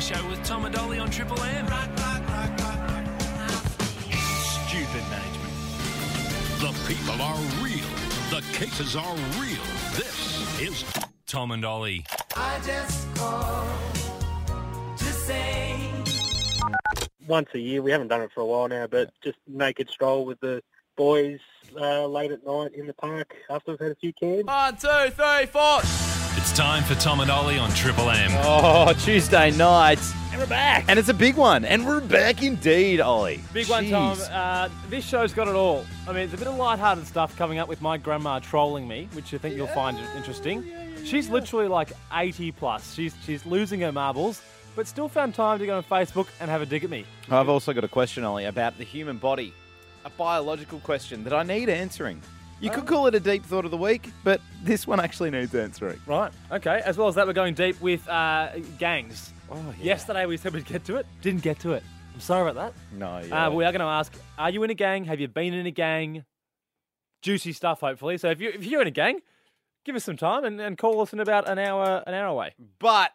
Show with Tom and Ollie on Triple M. Stupid management. The people are real. The cases are real. This is Tom and Ollie. I just called to say. Once a year, we haven't done it for a while now, but just naked stroll with the boys late at night in the park after we've had a few cans. 1, 2, 3, 4. It's time for Tom and Ollie on Triple M. Oh, Tuesday night. And we're back. And it's a big one. And we're back indeed, Ollie. Big one, Tom. This show's got it all. I mean, it's a bit of lighthearted stuff coming up with my grandma trolling me, which I think you'll find interesting. She's literally like 80 plus. She's losing her marbles, but still found time to go on Facebook and have a dig at me. I've also got a question, Ollie, about the human body. A biological question that I need answering. You could call it a deep thought of the week, but this one actually needs answering. Right, okay. As well as that, we're going deep with gangs. Oh, yeah. Yesterday we said we'd get to it. Didn't get to it. I'm sorry about that. No, yeah. We are going to ask, are you in a gang? Have you been in a gang? Juicy stuff, hopefully. So if you're in a gang, give us some time and call us in about an hour away. But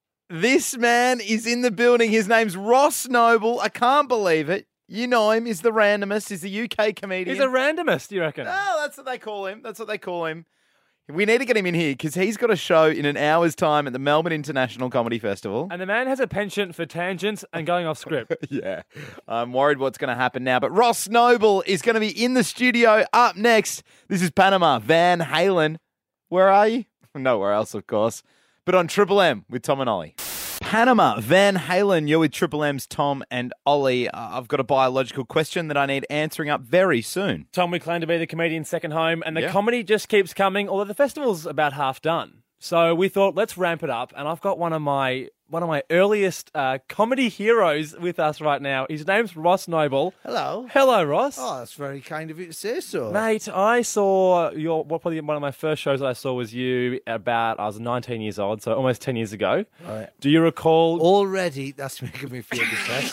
this man is in the building. His name's Ross Noble. I can't believe it. You know him. He's the randomist. He's a UK comedian. He's a randomist, you reckon? Oh, that's what they call him. We need to get him in here because he's got a show in an hour's time at the Melbourne International Comedy Festival. And the man has a penchant for tangents and going off script. Yeah. I'm worried what's going to happen now. But Ross Noble is going to be in the studio up next. This is Panama, Van Halen. Where are you? Nowhere else, of course. But on Triple M with Tom and Ollie. Panama, Van Halen, you're with Triple M's Tom and Ollie. I've got a biological question that I need answering up very soon. Tom, we claim to be the comedian's second home, and the comedy just keeps coming, although the festival's about half done. So we thought, let's ramp it up, and I've got one of my earliest comedy heroes with us right now. His name's Ross Noble. Hello. Hello, Ross. Oh, that's very kind of you to say so. Mate, I saw probably one of my first shows that I saw was you I was 19 years old, so almost 10 years ago. Right. Do you recall? Already, that's making me feel depressed.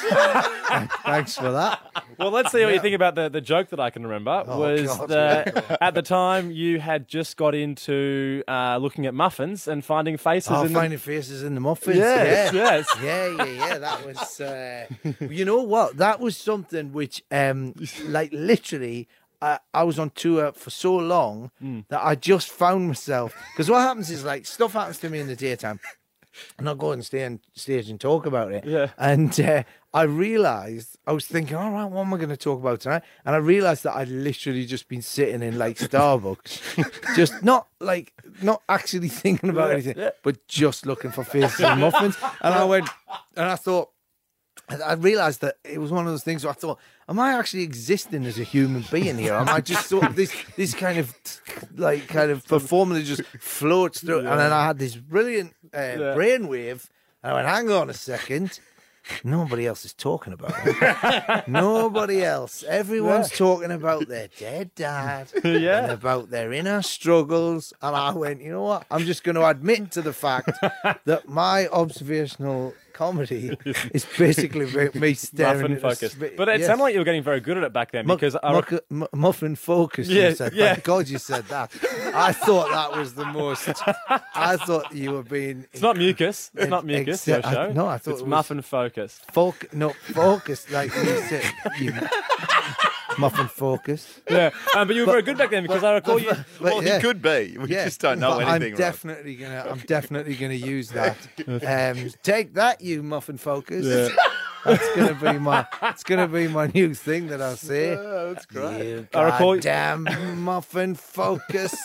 Thanks for that. Well, let's see what you think about the joke that I can remember. God. That at the time you had just got into looking at muffins and finding faces Finding faces in the muffins. Yes. Yeah. That was, you know what? That was something which, like literally, I was on tour for so long that I just found myself. Because what happens is, like, stuff happens to me in the daytime, and I'll go and stay on stage and talk about it. Yeah. And I realised, I was thinking, all right, what am I going to talk about tonight? And I realised that I'd literally just been sitting in, like, Starbucks, just not actually thinking about anything, but just looking for faces and muffins. And I went, and I thought, I realised that it was one of those things where I thought, am I actually existing as a human being here? Am I just sort of this kind of performance that just floats through? And then I had this brilliant brainwave, and I went, hang on a second. Nobody else is talking about it. Nobody else. Everyone's talking about their dead dad and about their inner struggles. And I went, you know what? I'm just going to admit to the fact that my observational comedy is basically me staring muffin at focus. But it sounded like you were getting very good at it back then because muffin focus. You said. Thank God you said that. I thought that was the most. I thought you were being. It's not mucus. It's not mucus. Your show. No, I thought it's it was muffin focus. Focus like you said. Muffin focus. Yeah, but you were very good back then because I recall you. Well, he could be. We just don't know anything. I'm definitely gonna use that. Take that, you muffin focus. Yeah. That's gonna be my new thing that I'll say. Yeah, that's great. You I recall goddamn muffin focus.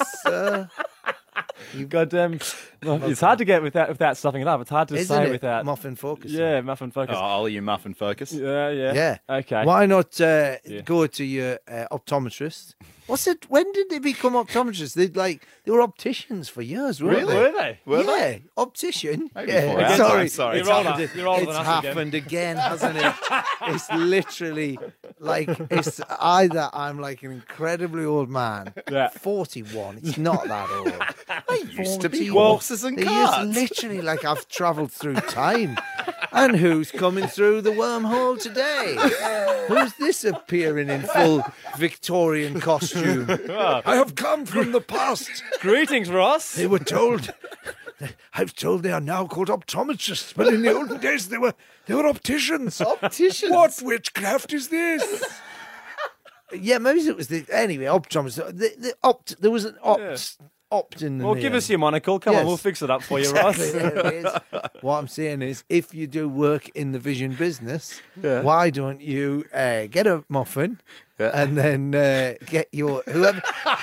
You goddamn. It's hard to get without stuffing it up. It's hard to Isn't say it? without Muffin focus. Yeah, muffin focus. Oh, Ollie, you muffin focus. Yeah. Okay. Why not go to your optometrist? When did they become optometrists? They were opticians for years, weren't Really? they? Were they? Were they? Optician? Maybe Yeah. before our time, sorry. You're older than It's us happened again, hasn't it? It's literally like it's either I'm like an incredibly old man, 41. It's not that old. They used to be 41. horses and They carts. used literally like I've travelled through time. And who's coming through the wormhole today? Who's this appearing in full Victorian costume? I have come from the past. Greetings, Ross. They were told I was told they are now called optometrists, but in the olden days they were opticians. Opticians? What witchcraft is this? Yeah, maybe it was anyway, optometrist. There was an opt in the Well, name. give us your monocle. Come on, Yes. we'll fix it up for you, Exactly, Ross. there it is. What I'm saying is, if you do work in the vision business, why don't you get a muffin and then get your whoever?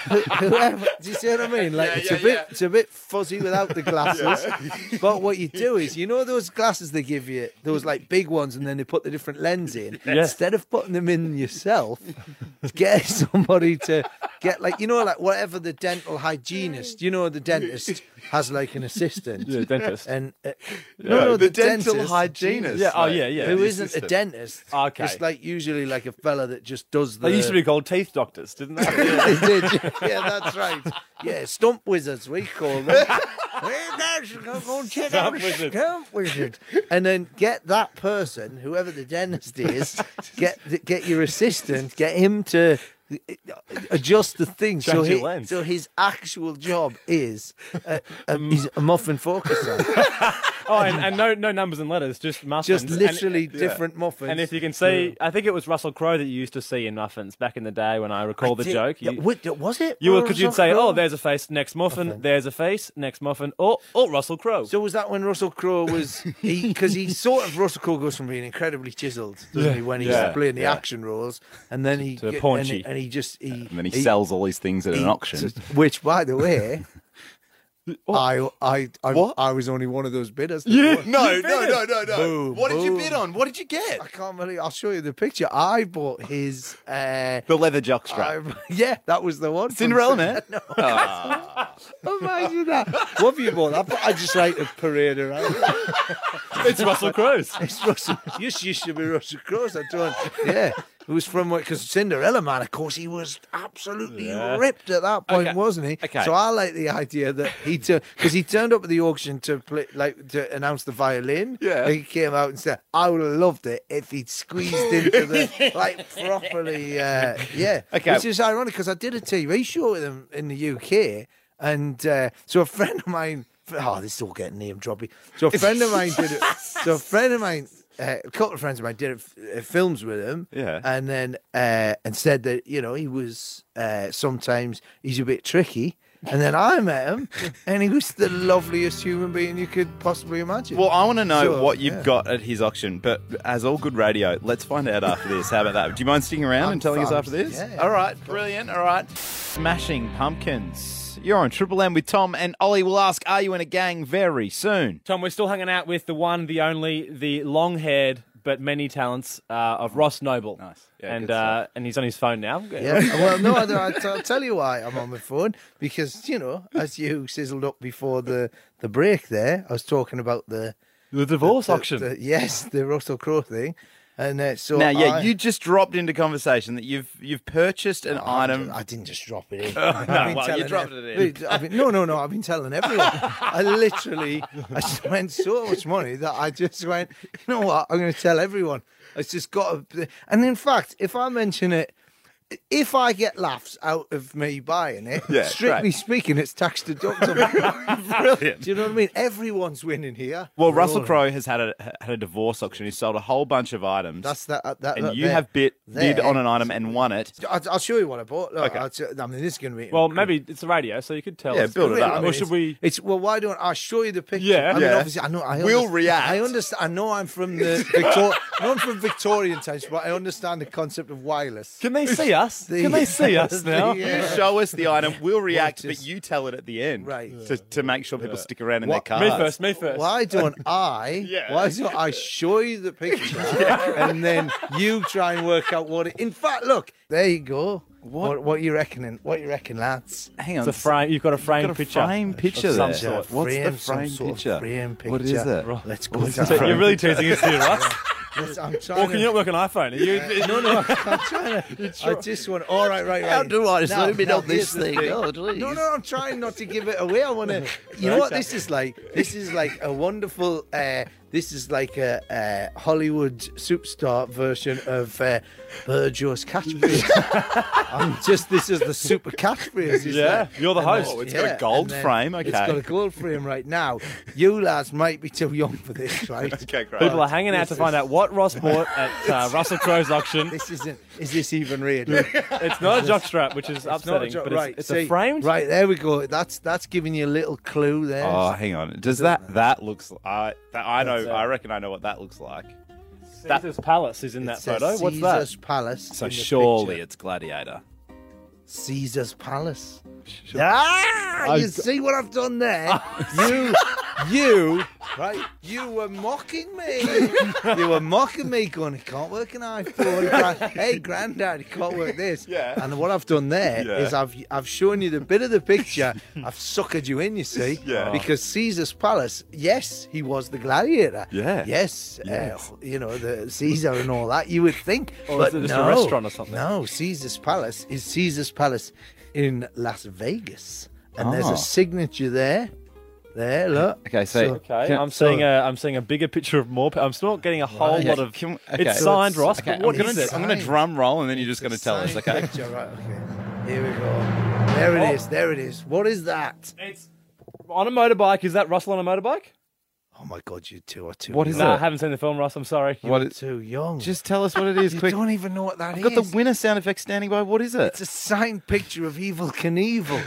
Do you see what I mean? Like it's a bit fuzzy without the glasses. But what you do is, you know those glasses they give you, those like big ones, and then they put the different lens in. Instead of putting them in yourself, get somebody to get like like whatever the dental hygienist. The dentist has like an assistant. Yeah, dentist. And No, the dental dentist, hygienist. Yeah, oh, yeah. who the isn't a assistant. dentist. Okay. It's like usually like a fella that just does the. They used to be called teeth doctors, didn't they? They did. Yeah, that's right. Yeah, stump wizards, we call them. Hey guys, go and check out Stump wizard. Stump wizard. And then get that person, whoever the dentist is, get your assistant, get him to adjust the thing. Change your lens. So his actual job is he's a muffin focuser. Oh, and no numbers and letters, just muffins. Just literally different muffins. And if you can see, I think it was Russell Crowe that you used to see in muffins back in the day when I recall the joke. Yeah, was it? Because you'd say, Russell oh, Crowe? there's a face, next muffin, there's a face, next muffin, oh, Russell Crowe. So was that when Russell Crowe was because Russell Crowe goes from being incredibly chiseled, doesn't he, when he's playing the action roles, and then he To paunchy. and he And then he sells all these things at an auction. which, by the way, I was only one of those bidders. No. Boom, What did you boom. bid on? What did you get? I can't believe. I'll show you the picture. I bought his. The leather jockstrap. Yeah, that was the one. Cinderella Man. No. Imagine that. What have you bought? I just like to parade around. It's Russell Crowe's. It's Russell. Used to be Russell Crowe's. I don't. Yeah. It was from because Cinderella Man, of course, he was absolutely ripped at that point, Okay. wasn't he? Okay. So I like the idea that because he turned up at the auction to play, to announce the violin. Yeah. Like, he came out and said, "I would have loved it if he'd squeezed into the properly." Yeah. Okay. Which is ironic because I did a TV show with him in the UK, and so a friend of mine. Oh, this is all getting name droppy. So a friend of mine did it. So a friend of mine. A couple of friends of mine did films with him, and then and said that he was sometimes he's a bit tricky, and then I met him, and he was the loveliest human being you could possibly imagine. Well, I want to know So, what you've got at his auction, but as all good radio, let's find out after this. How about that? Do you mind sticking around and telling us fine. after this? Yeah. All right, brilliant. All right. Smashing Pumpkins. You're on Triple M with Tom and Ollie. Will ask, are you in a gang very soon? Tom, we're still hanging out with the one, the only, the long-haired but many talents of Ross Noble. Nice. Yeah, good stuff. And he's on his phone now. Yeah. Well, no, I'll tell you why I'm on my phone because as you sizzled up before the break there, I was talking about the divorce auction. Yes, the Russell Crowe thing. And so Now, you just dropped into conversation that you've purchased an item. I didn't just drop it in. You dropped it in. No. I've been telling everyone. I spent so much money that I just went. You know what? I'm going to tell everyone. It's just got to. And in fact, if I mention it. If I get laughs out of me buying it, strictly speaking, it's tax deductible. Brilliant. Do you know what I mean? Everyone's winning here. Well, Russell Crowe has had a divorce auction. He's sold a whole bunch of items. That's that. And you have bid on an item and won it. I'll show you what I bought. Look, Okay. I mean, this is going to be. Well, maybe it's a radio, so you could tell us. build it up. I mean, Or should we... Why don't I show you the picture? Yeah. I mean, Yeah. obviously, I know. We'll react. I understand. I know I'm from the I'm from Victorian times, but I understand the concept of wireless. Can they see us? Can they see us now? You show us the item, we'll react, but you tell it at the end. Right. To make sure people stick around in their What- cars. Me first. Why don't I? Yeah. Why don't I show you the picture and then you try and work out what it? In fact, look, there you go. What you reckoning? What you reckon, lads? Hang on. It's a frame. You've got a frame Got a picture. frame picture of some there. sort. What's the Some frame sort of picture? frame picture. What is it? Let's go. What's to the You're really teasing us here, Russ. I'm Or trying. can you not work an iPhone? Are you, No, I'm trying to. I just want. All right. How do I Now- zoom in now on this here's the thing? thing. Oh, please. No, I'm trying not to give it away. I want to. You know what this is like? This is like a wonderful. This is like a Hollywood superstar version of Burjo's catchphrase. This is the super catchphrase. Yeah, you're the host. Oh, it's got a gold frame. Okay. It's got a gold frame right now. You lads might be too young for this, right? Okay, great. People are hanging out to find out what Ross bought at Russell Crowe's auction. This isn't. Is this even real? It's not a jockstrap, which is upsetting, but it's a framed. Right, there we go. That's giving you a little clue there. Oh, hang on. Does that looks? I know. I reckon I know what that looks like. Caesar's Palace is in that It says photo. What's that? Caesar's Palace. So in the surely picture. it's Gladiator. Caesar's Palace. You see what I've done there? Right? You were mocking me. You were mocking me, going, it can't work an iPhone. Hey, Grandad, it can't work this. Yeah. And what I've done there is I've shown you the bit of the picture. I've suckered you in, you see. Yeah. Because Caesar's Palace, yes, he was the gladiator. Yeah. Yes. The Caesar and all that, you would think. Or but is it just no, a restaurant or something? No, Caesar's Palace is Caesar's Palace in Las Vegas. And there's a signature there. There, look. Okay, so Okay, I'm seeing a bigger picture of more. I'm still not getting a whole lot of. It's signed, Ross. Okay, But what is it? I'm going to drum roll, and then you're just going to tell us. Okay. Picture, right, okay. Here we go. There it is. There it is. What is that? It's on a motorbike. Is that Russell on a motorbike? Oh my God, you two are too. What is young. No, I it? haven't seen the film, Ross. I'm sorry. What You're is? too young. Just tell us what it is, you quick. don't even know what that I've got is. the winner sound effect standing by. What is it? It's a signed picture of Evil Knievel.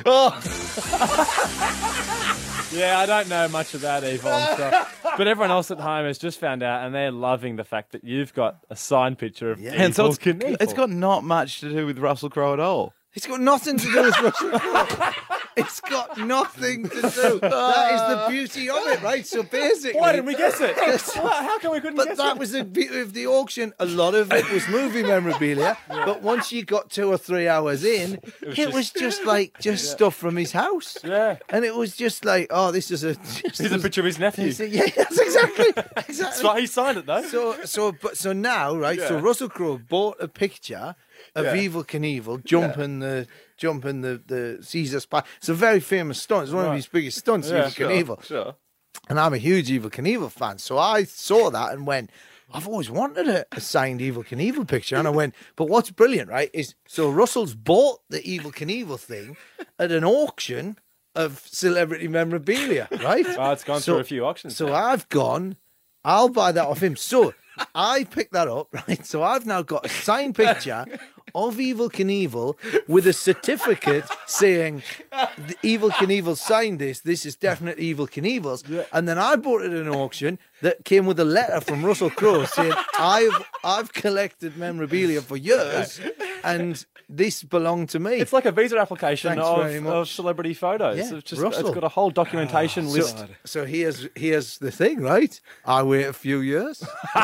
Yeah, I don't know much about Yvonne stuff. But everyone else at home has just found out, and they're loving the fact that you've got a signed picture of And so Evil Knievel. it's got not much to do with Russell Crowe at all. It's got nothing to do with Russell Crowe. It's got nothing to do. That is the beauty of it, right? So basically, Why didn't we guess it? How come we couldn't But guess that it? was the beauty of the auction. A lot of it was movie memorabilia. But once you got 2 or 3 hours in, it was just stuff from his house. Yeah. And it was just like, oh, this is a. Here's a picture of his nephew. Yeah, that's exactly. So he signed it though. So now, right? So Russell Crowe bought a picture of Evil Knievel jumping the Caesar's Palace. It's a very famous stunt. It's one of his biggest stunts, Evil Knievel. Sure. And I'm a huge Evil Knievel fan. So I saw that and went, I've always wanted a signed Evil Knievel picture. And I went, but what's brilliant, right, is so Russell's bought the Evil Knievel thing at an auction of celebrity memorabilia, right? Oh, it's gone through a few auctions. So now. I've gone, I'll buy that off him. So I picked that up, right? So I've now got a signed picture of Evil Knievel with a certificate saying the Evil Knievel signed this. This is definitely Evil Knievel's. Yeah. And then I bought it at an auction that came with a letter from Russell Crowe saying, I've collected memorabilia for years and this belonged to me. It's like a visa application Thanks very much. of celebrity photos. Yeah, It's Russell. got a whole documentation list. So here's the thing, right? I wait a few years.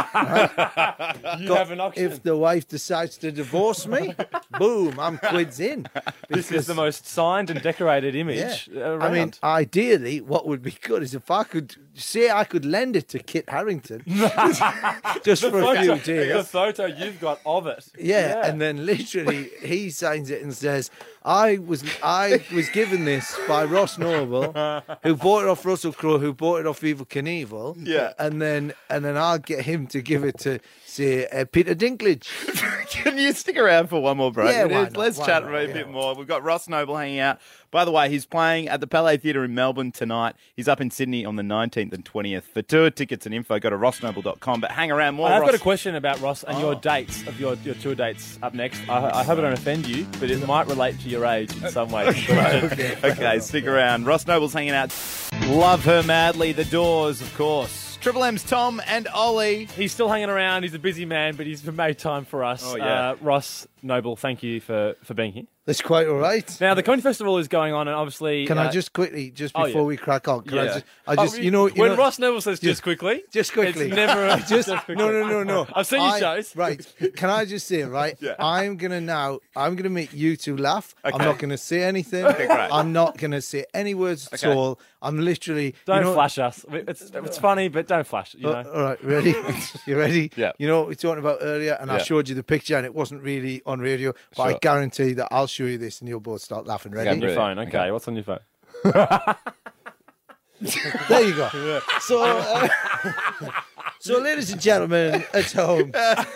You have an auction. If the wife decides to divorce me, boom, I'm quids in. This is the most signed and decorated image around. I mean, ideally, what would be good is if I could say I could lend it to Kit Harington just for a few the days. photo you've got of it. Yeah, and then literally he signs it and says, I was given this by Ross Noble, who bought it off Russell Crowe, who bought it off Evil Knievel. Yeah. And then I'll get him to give it to, say, Peter Dinklage. Can you stick around for one more break? Yeah, why not? Let's Why chat not? a bit more. We've got Ross Noble hanging out. By the way, he's playing at the Palais Theatre in Melbourne tonight. He's up in Sydney on the 19th and 20th. For tour tickets and info, go to rossnoble.com. But hang around more. I've Ross. got a question about Ross and your dates of your tour dates up next. I hope I don't offend you, but it might relate to your age in some way. Okay, stick around. Ross Noble's hanging out. Love her madly. The Doors, of course. Triple M's Tom and Ollie. He's still hanging around. He's a busy man, but he's made time for us. Oh, yeah. Ross Noble, thank you for being here. That's quite all right. Now, the Comedy Festival is going on, and obviously... Can I just quickly, just oh, before yeah. we crack on, Yeah. when Ross Noble says just quickly, just quickly. it's never just quickly. no. I've seen your shows. Right. Can I just say, right? Yeah. I'm gonna make you two laugh. Okay. I'm not gonna say anything. Okay, great. I'm not gonna say any words at Okay. all. I'm literally Don't flash us. It's funny, but don't flash. You know. All right, ready? You ready? Yeah. You know what we talked about earlier, and I Yeah. showed you the picture, and it wasn't really on radio, but I Sure. guarantee that I'll show you this, and you'll both start laughing. Ready? On your Brilliant. phone. Okay. What's on your phone? There you go. So So, ladies and gentlemen at home,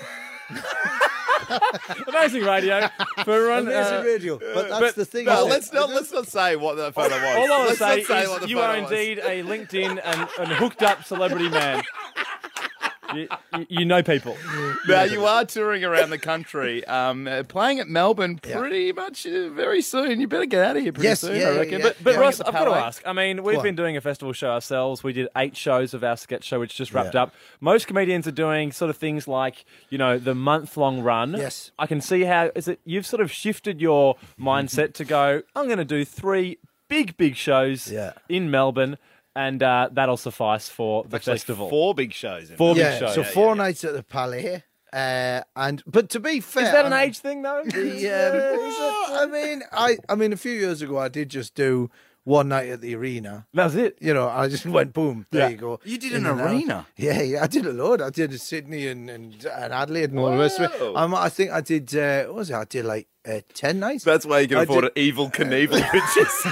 Amazing radio for everyone. amazing radio. But that's the thing. No, isn't it? let's not say what the photo was. All I want to Let's say not what the is you photo are was. indeed a LinkedIn and hooked up celebrity man. You know people. Now, you are touring around the country, playing at Melbourne pretty much very soon. You better get out of here pretty soon, I reckon. yeah. But Yeah. Ross, At the I've got to Palais. ask. I mean, we've on. been doing a festival show ourselves. We did 8 shows of our sketch show, which just wrapped Yeah. up. Most comedians are doing sort of things like, the month-long run. Yes. I can see how you've sort of shifted your mindset to go, I'm going to do 3 big shows in Melbourne, and that'll suffice for the Actually, festival. 4 big shows. 4 big Yeah, shows. so 4 nights at the Palais. But to be fair, Is that an age thing, though? I mean, a few years ago, I did just do one night at the arena. That's it. I just went boom. There Yeah. you go. You did In an and out. arena? Yeah, I did a load. I did Sydney and Adelaide and all the rest of it. Whoa. I think I did. What was it? I did like 10 nights. That's why you can I afford did- an Evil Knievel pictures.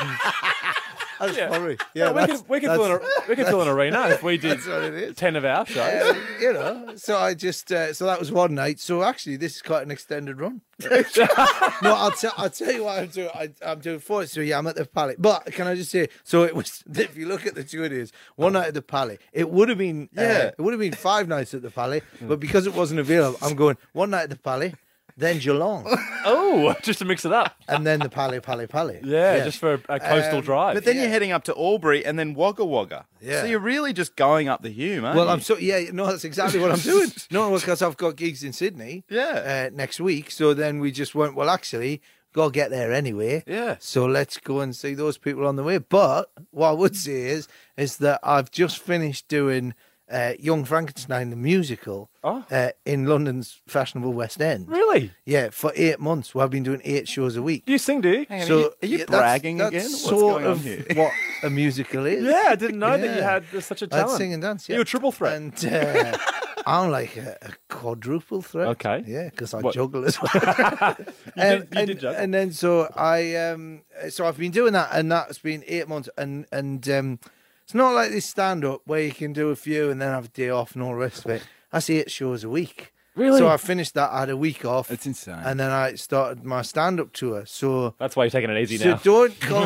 That's Yeah. probably. We could fill an arena if we did That's what it is. 10 of our shows. So I just so that was one night. So actually, this is quite an extended run. No, I'll tell you what I'm doing. I'm doing 4. So yeah, I'm at the Palais. But can I just say? So it was. If you look at the 2 days, one night at the Palais, it would have been. It would have been 5 nights at the Palais. But because it wasn't available, I'm going one night at the Palais, then Geelong, Oh, just to mix it up. and then the Palais. Yeah, just for a coastal drive. But then you're heading up to Albury and then Wagga Wagga. Yeah. So you're really just going up the Hume, aren't Well, you? that's exactly what I'm doing. No, because I've got gigs in Sydney. Yeah. Next week. So then we just went. Well, actually, got to get there anyway. Yeah. So let's go and see those people on the way. But what I would say is that I've just finished doing Young Frankenstein the musical in London's fashionable West End. Really? Yeah, for 8 months. Well, I've been doing 8 shows a week. Do you sing, do you? Hang on, So are you yeah, bragging that's again? What's Sort going on of here? what a musical is. Yeah, I didn't know that you Yeah. had such a I'd talent. sing and dance. Yeah. You're a triple threat. And I'm like a quadruple threat. Okay. Yeah, because I What? juggle as well. You did juggle. And then so I've been doing that, and that's been 8 months, and it's not like this stand up where you can do a few and then have a day off and all the rest of it. That's 8 shows a week. Really? So I finished that. I had a week off. It's insane. And then I started my stand up tour. So. That's why you're taking it easy So now. don't come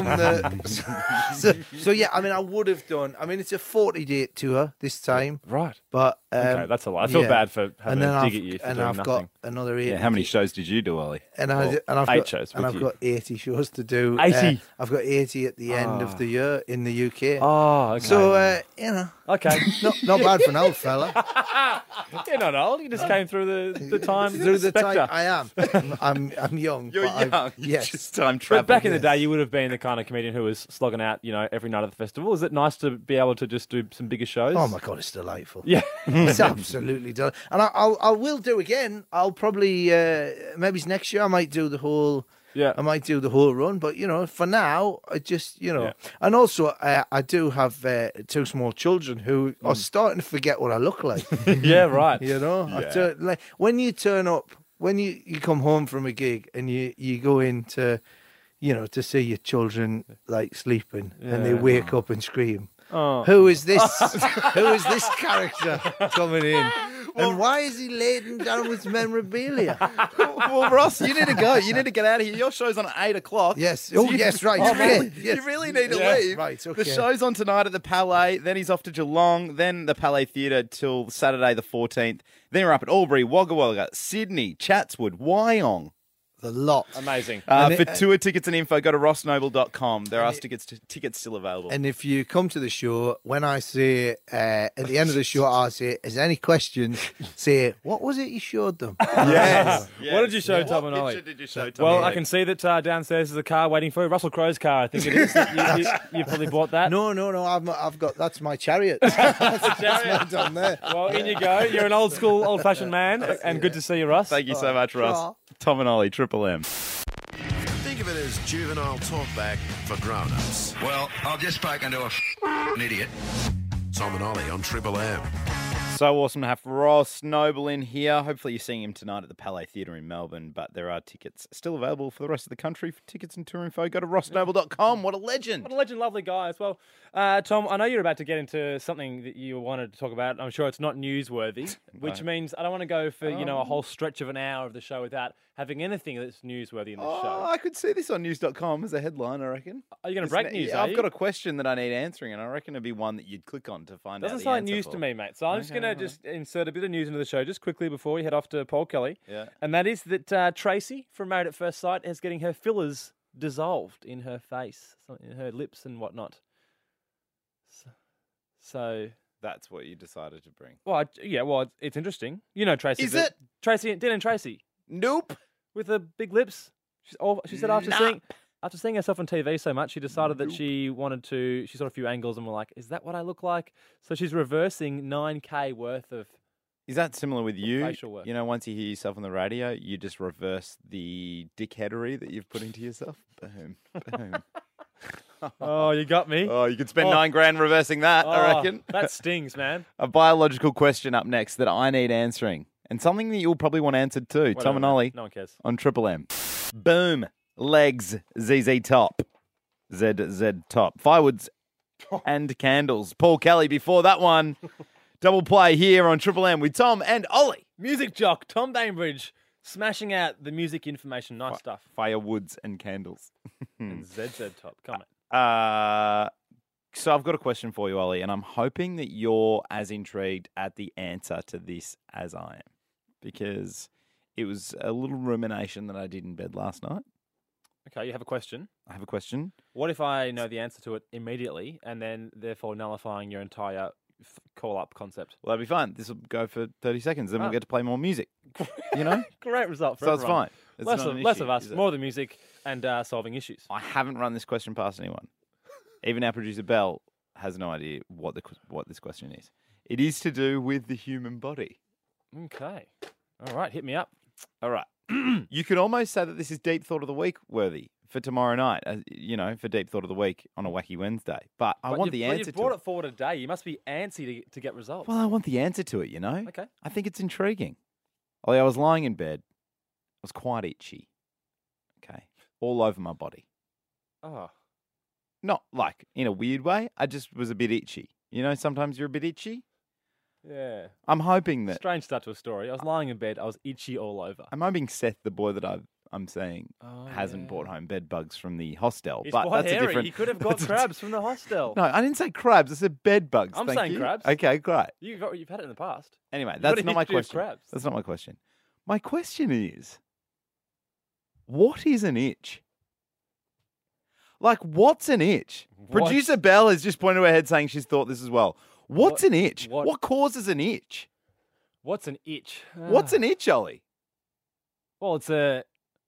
so yeah, I mean, I would have done. I mean, it's a 40-day tour this time, Right. but Okay, that's a lot. I feel bad for having then a dig I've, at you for and doing I've nothing. got another 8. Yeah, how many shows did you do, Ollie? And I've 8 got, shows and with I've you. got 80 shows to do. 80? I've got 80 at the end of the year in the UK. Oh, okay. So okay. not bad for an old fella. You're not old. You just came through the time. Through the spectre. time, I am. I'm young. You're but young. Yes. Just time But travel. back in the day, you would have been the kind of comedian who was slogging out, every night at the festival. Is it nice to be able to just do some bigger shows? Oh my god, it's delightful. Yeah. It's absolutely done. And I will do again. I'll probably maybe it's next year. I might do the whole. Yeah. I might do the whole run, but for now, I just Yeah. and also I do have 2 small children who are starting to forget what I look like. Yeah, right. Like when you turn up, when you come home from a gig and you go in to, to see your children like sleeping and they Yeah. wake up and scream. Oh. Who is this? Who is this character coming in? And why is he laden down with memorabilia? Well, Ross, you need to go. You need to get out of here. Your show's on at 8 o'clock. Yes. Oh, yes, right. really, Yes. You really need to Yeah. leave. Right, The okay. show's on tonight at the Palais. Then he's off to Geelong. Then the Palais Theatre till Saturday the 14th. Then we're up at Albury, Wagga Wagga, Sydney, Chatswood, Wyong. The lot. Amazing. And For tour tickets and info, go to rossnoble.com. There are tickets still available. And if you come to the show, when I say at the end of the show, I say, "Is there any questions?" Say, "What was it you showed them?" yes. What did you show Tom and What Ollie? picture did you show Tom Well, and I Ollie? can see that downstairs is a car waiting for you. Russell Crowe's car, I think it is. You probably bought that. No. I've got that's my chariot. That's mine down there. Well, in you go. You're an old-fashioned man, and good to see you, Ross. Thank you so much, Ross. Tom and Ollie, Triple M. Think of it as juvenile talkback for grown-ups. Well, I've just spoken to an idiot. Tom and Ollie on Triple M. So awesome to have Ross Noble in here. Hopefully you're seeing him tonight at the Palais Theatre in Melbourne, but there are tickets still available for the rest of the country. For tickets and tour info, go to rossnoble.com. What a legend. What a legend, lovely guy as well. Tom, I know you're about to get into something that you wanted to talk about. I'm sure it's not newsworthy, which means I don't want to go for, a whole stretch of an hour of the show without having anything that's newsworthy in the show. I could see this on news.com as a headline, I reckon. Are you going to break news, Yeah, are I've you? got a question that I need answering, and I reckon it'd be one that you'd click on to find out Doesn't the sound like answer news for. to me, mate. So I'm just going to just insert a bit of news into the show just quickly before we head off to Paul Kelly. Yeah. And that is that Tracy from Married at First Sight is getting her fillers dissolved in her face, in her lips and whatnot. So That's what you decided to bring. it's interesting. You know Tracy. Is it? Tracy, Dean and Tracy Nope. with the big lips. She said after seeing herself on TV so much, she decided that she saw a few angles and were like, is that what I look like? So she's reversing 9K worth of Is that similar with you? facial work. You know, once you hear yourself on the radio, you just reverse the dickheadery that you've put into yourself. Boom. Boom. Oh, you got me. Oh, you could spend $9,000 reversing that, I reckon. That stings, man. A biological question up next that I need answering. And something that you'll probably want answered too. Whatever, Tom and man. Ollie No one cares. on Triple M. Boom. Legs. ZZ Top. ZZ Top. Firewoods and Candles. Paul Kelly before that one. Double play here on Triple M with Tom and Ollie. Music jock, Tom Bainbridge, smashing out the music information. Nice stuff. Firewoods and Candles. And ZZ Top. Come on. So I've got a question for you, Ollie, and I'm hoping that you're as intrigued at the answer to this as I am, because it was a little rumination that I did in bed last night. Okay, you have a question. I have a question. What if I know the answer to it immediately and then therefore nullifying your entire call-up concept? Well, that'd be fine. This will go for 30 seconds, then Ah. we'll get to play more music. You know? Great result for So it's everyone. fine. It's Less not of, an less issue, of us, is it? more the music and solving issues. I haven't run this question past anyone. Even our producer, Belle, has no idea what this question is. It is to do with the human body. Okay. All right, hit me up. All right. You could almost say that this is Deep Thought of the Week worthy for tomorrow night, for Deep Thought of the Week on a Wacky Wednesday. But I want the answer you brought to it forward a day. You must be antsy to get results. Well, I want the answer to it, you know? Okay. I think it's intriguing. Ollie, I was lying in bed. I was quite itchy. Okay. All over my body. Oh. Not like in a weird way. I just was a bit itchy. You know, sometimes you're a bit itchy. Yeah. I'm hoping that Strange start to a story. I was lying in bed. I was itchy all over. I'm hoping Seth, the boy that I'm seeing, hasn't yeah. brought home bed bugs from the hostel. He's but quite that's hairy. a different. He could have got crabs from the hostel. No, I didn't say crabs. I said bed bugs. I'm thank saying you. crabs. Okay, great. You've had it in the past. Anyway, You've got that's a not my history of question. crabs. That's not my question. My question is, what is an itch? Like, what's an itch? What? Producer Belle has just pointed her head saying she's thought this as well. What's an itch? what- What causes an itch? What's an itch? What's an itch, Ollie? Well, it's a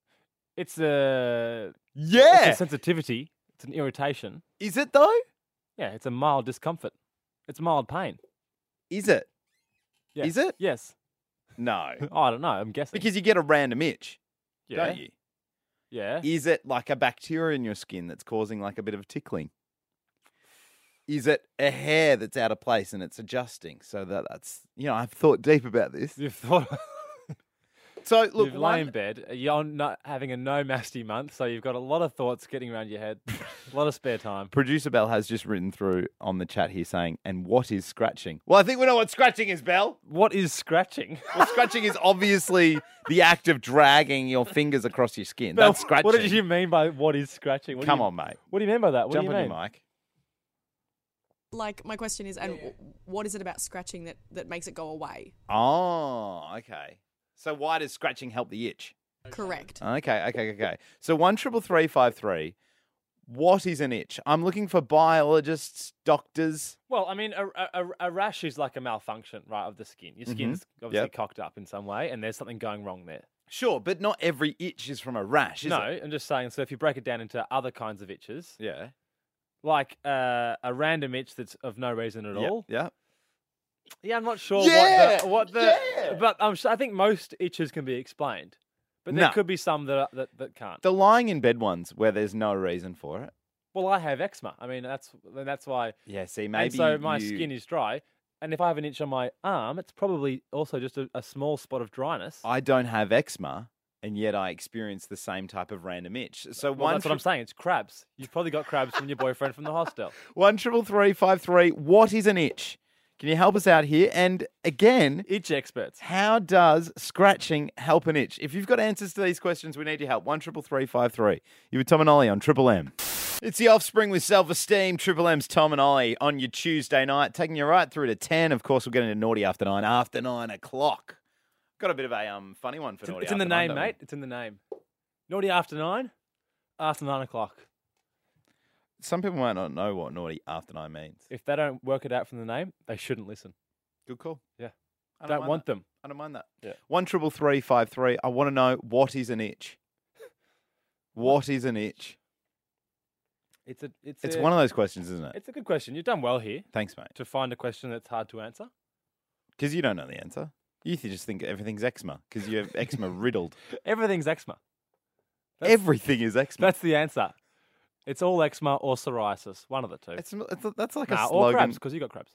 Yeah. sensitivity. It's an irritation. Is it though? Yeah, it's a mild discomfort. It's mild pain. Is it? Yes. Is it? Yes. No. Oh, I don't know. I'm guessing. Because you get a random itch, yeah. don't you? Yeah. Is it like a bacteria in your skin that's causing like a bit of tickling? Is it a hair that's out of place and it's adjusting? So that's, I've thought deep about this. You've thought. So look, You've lain in bed. You're not having a no masty month, so you've got a lot of thoughts getting around your head. A lot of spare time. Producer Belle has just written through on the chat here saying, and what is scratching? Well, I think we know what scratching is, Belle. What is scratching? Well, scratching is obviously the act of dragging your fingers across your skin. Mel, That's scratching. What did you mean by what is scratching? Come on, mate. What do you mean by that? What Jump do you on mean? your mic. Like, my question is, what is it about scratching that makes it go away? Oh, okay. So why does scratching help the itch? Correct. Okay. So 13353. What is an itch? I'm looking for biologists, doctors. Well, I mean, a rash is like a malfunction, right, of the skin. Your skin's obviously Yep. cocked up in some way, and there's something going wrong there. Sure, but not every itch is from a rash, is No, it? I'm just saying. So if you break it down into other kinds of itches, Yeah. like a random itch that's of no reason at all. Yeah. Yeah, I'm not sure Yeah, what the yeah. but I think most itches can be explained, but there No. could be some that can't. The lying in bed ones where there's no reason for it. Well, I have eczema. I mean, that's why. Yeah, see, And maybe so my you- skin is dry. And if I have an itch on my arm, it's probably also just a small spot of dryness. I don't have eczema, and yet I experience the same type of random itch. So Well, that's what I'm saying. It's crabs. You've probably got crabs from your boyfriend from the hostel. 13353. What is an itch? Can you help us out here? And again, Itch experts. how does scratching help an itch? If you've got answers to these questions, we need your help. 13353. You with Tom and Ollie on Triple M. It's the Offspring with Self-Esteem. Triple M's Tom and Ollie on your Tuesday night, taking you right through to 10. Of course, we'll get into Naughty After 9 after 9 o'clock. Got a bit of a funny one for Naughty It's in After the 9, name, don't we? mate. It's in the name. Naughty after 9, after 9 o'clock. Some people might not know what Naughty After 9 means. If they don't work it out from the name, they shouldn't listen. Good call. Yeah. I Don't mind want that. them. I don't mind that. Yeah. 13353. I want to know, what is an itch? What is an itch? It's It's one of those questions, isn't it? It's a good question. You've done well here Thanks, mate. to find a question that's hard to answer. Because you don't know the answer. You just think everything's eczema because you have eczema riddled. Everything's eczema. Everything is eczema. That's the answer. It's all eczema or psoriasis. One of the two. That's like Nah, a or slogan. crabs, because you got crabs.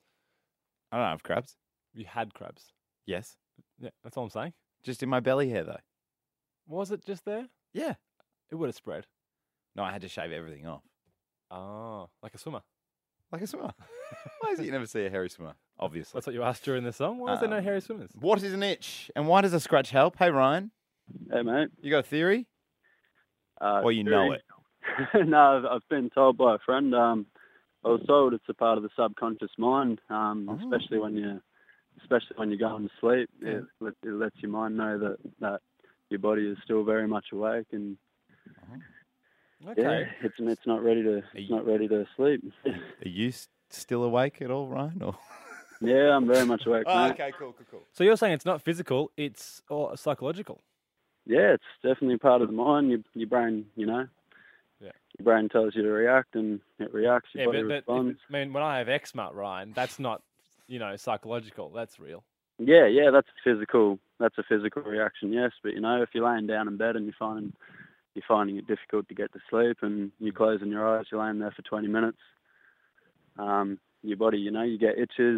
I don't have crabs. You had crabs. Yes. Yeah, that's all I'm saying. Just in my belly hair, though. Was it just there? Yeah. It would have spread. No, I had to shave everything off. Oh, like a swimmer. Like a swimmer. Why is it you never see a hairy swimmer? Obviously. That's what you asked during the song. Why is there no hairy swimmers? What is an itch? And why does a scratch help? Hey, Ryan. Hey, mate. You got a theory? Or you know it? No, I've been told by a friend. I was told it's a part of the subconscious mind, especially when you're going to sleep. It lets your mind know that your body is still very much awake, and Okay. it's not ready to sleep. Are you still awake at all, Ryan? Or? Yeah, I'm very much awake. mate. Okay, cool. So you're saying it's not physical, it's psychological. Yeah, it's definitely part of the mind. Your brain, Yeah. your brain tells you to react, and it reacts. Your body but responds. I mean, when I have eczema, Ryan, that's not, psychological. That's real. Yeah, that's a physical reaction, yes. But if you're laying down in bed and you're finding it difficult to get to sleep, and you're closing your eyes, you're laying there for 20 minutes, your body, you get itches.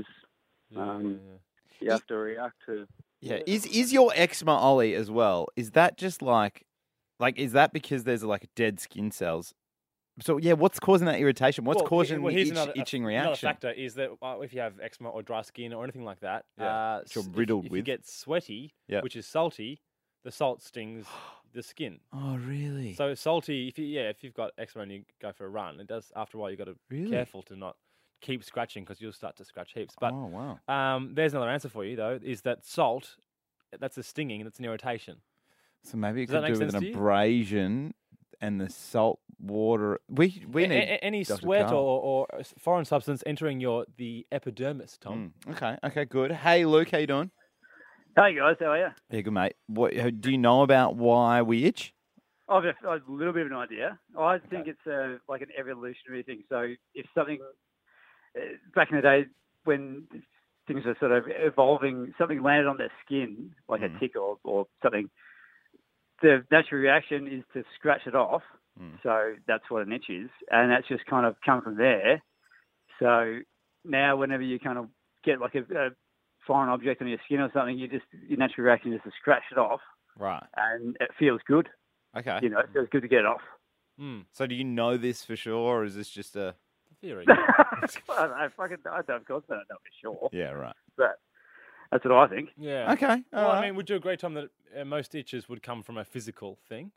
You have to react to. Yeah. Is your eczema, Ollie, as well? Is that just like is that because there's like dead skin cells? So yeah, what's causing that irritation? What's causing the itching reaction? Another factor is that if you have eczema or dry skin or anything like that, that you're riddled if with. you get sweaty, which is salty, the salt stings the skin. Oh, really? So salty, if you've got eczema and you go for a run, it does. After a while, you got to be careful to not keep scratching because you'll start to scratch heaps. But there's another answer for you though: is that salt? That's a stinging. That's an irritation. So maybe it Does that could make do with sense an to you? abrasion and the salt water. We need any Dr. sweat Carl. or foreign substance entering the epidermis, Tom. Okay, good. Hey, Luke, how you doing? Hey guys, how are you? Yeah, good, mate. What do you know about why we itch? I've a little bit of an idea. I think it's like an evolutionary thing. So if something back in the day when things were sort of evolving, something landed on their skin, like a tick or something, the natural reaction is to scratch it off. So that's what an itch is. And that's just kind of come from there. So now whenever you kind of get like a foreign object on your skin or something, your natural reaction is to scratch it off. Right. And it feels good. Okay. It feels good to get it off. So do you know this for sure, or is this just a theory? I don't, of course I don't know for sure. Yeah, right. But that's what I think. Yeah. Okay. Well, all I right. mean, would you agree, Tom, that most itches would come from a physical thing?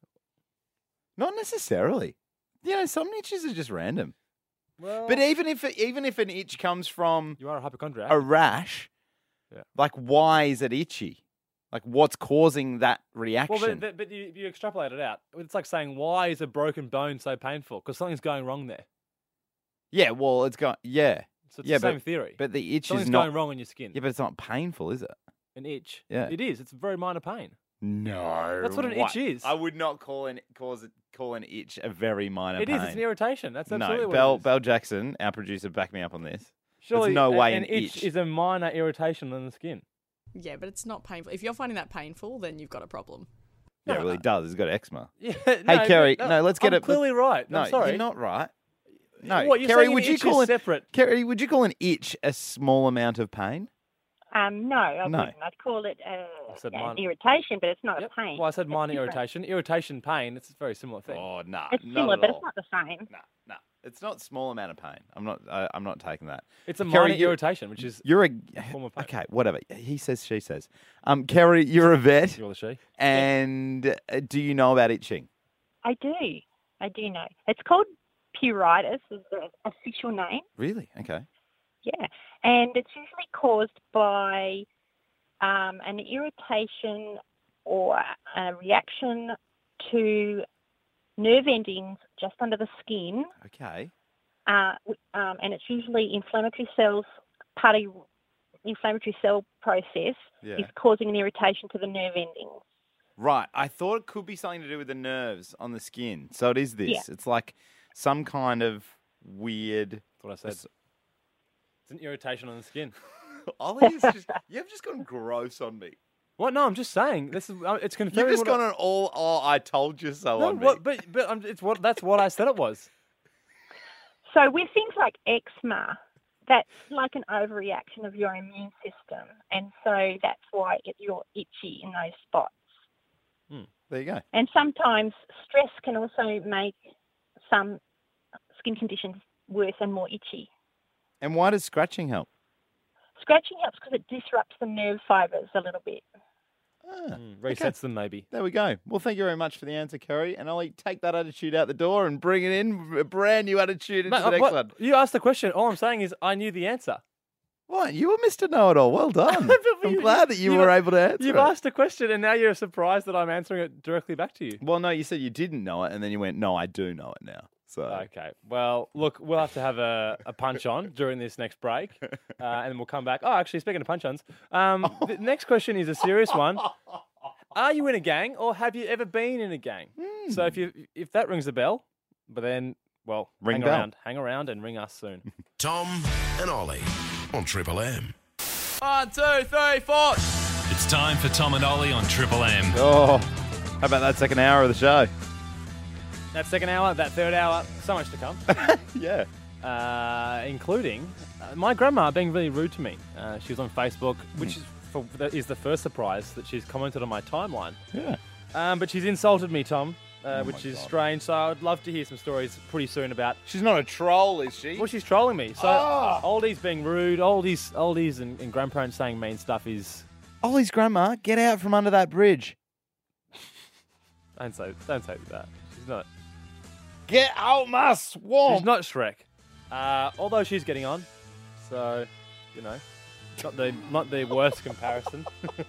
Not necessarily. Some itches are just random. Well, But even if an itch comes from you are a hypochondriac. a rash, like why is it itchy? Like what's causing that reaction? Well, but you extrapolate it out. It's like saying, why is a broken bone so painful? Because something's going wrong there. Yeah, well, it's got So it's the same theory. But the itch Something's is not going wrong in your skin. Yeah, but it's not painful, is it? An itch. Yeah. It is. It's a very minor pain. No, That's what an itch is. I would not call an itch a very minor It pain. is. It's an irritation. That's absolutely no. what it is. Bell Jackson, our producer, backed me up on this. Surely There's no way an itch is a minor irritation on the skin. Yeah, but it's not painful. If you're finding that painful, then you've got a problem. Yeah, well, he does. He's got eczema. Yeah. Hey, Kerry. No, let's get I'm it. clearly right. No, I'm sorry. you're not right. No, What, you're Kerry, saying would an you itch call is separate? Kerry, would you call an itch a small amount of pain? No, I No. wouldn't. I'd call it said an mine- irritation, but it's not a pain. Well, I said It's minor different. irritation. Irritation, pain, it's a very similar thing. Oh, no. It's not similar, at but all. it's not the same. No. It's not small amount of pain. I'm not taking that. It's a Kerry, minor you- irritation, which is You're a form of pain. okay. Whatever he says, she says. Kerry, you're a vet, You're the she. and do you know about itching? I do know. It's called pruritus, is the official name. Really? Okay. Yeah, and it's usually caused by an irritation or a reaction to nerve endings just under the skin, Okay. and it's usually inflammatory cells. Part of inflammatory cell process Yeah. is causing an irritation to the nerve endings. Right. I thought it could be something to do with the nerves on the skin. So it is this. Yeah. It's like some kind of weird. That's what I said. It's an irritation on the skin. Ollie is just. You've just gone gross on me. What? No, I'm just saying. This is it's confirming. You've just what gone on all. Oh, I told you so No, on me. what, but that's what I said it was. So with things like eczema, that's like an overreaction of your immune system, and so that's why you're itchy in those spots. There you go. And sometimes stress can also make some skin conditions worse and more itchy. And why does scratching help? Scratching helps because it disrupts the nerve fibres a little bit. Resets them maybe. There we go. Well, thank you very much for the answer, Kerry. And Ollie, take that attitude out the door and bring it in, a brand new attitude into the next What- one. You asked the question. All I'm saying is I knew the answer. What? You were Mr. Know-it-all. Well done. I'm glad that you were able to answer You've it. asked a question and now you're surprised that I'm answering it directly back to you. Well, no, you said you didn't know it, and then you went, no, I do know it now. So Okay. Well, look, we'll have to have a punch on during this next break, and then we'll come back. Oh, actually, speaking of punch ons, the next question is a serious one. Are you in a gang, or have you ever been in a gang? So if that rings a bell, but then, well, Ring bell. hang around, and ring us soon. Tom and Ollie on Triple M. 1, 2, 3, 4. It's time for Tom and Ollie on Triple M. Oh, how about that second hour of the show? That second hour, that third hour, so much to come. Yeah. Including my grandma being really rude to me. She was on Facebook, which is the first surprise that she's commented on my timeline. Yeah. But she's insulted me, Tom, which is strange. So I'd love to hear some stories pretty soon about. She's not a troll, is she? Well, she's trolling me. So oldies being rude, oldies and grandparents saying mean stuff is. Ollie's grandma, get out from under that bridge. Don't say that. She's not. Get out my swamp. She's not Shrek. Although she's getting on, so you know, not the worst comparison.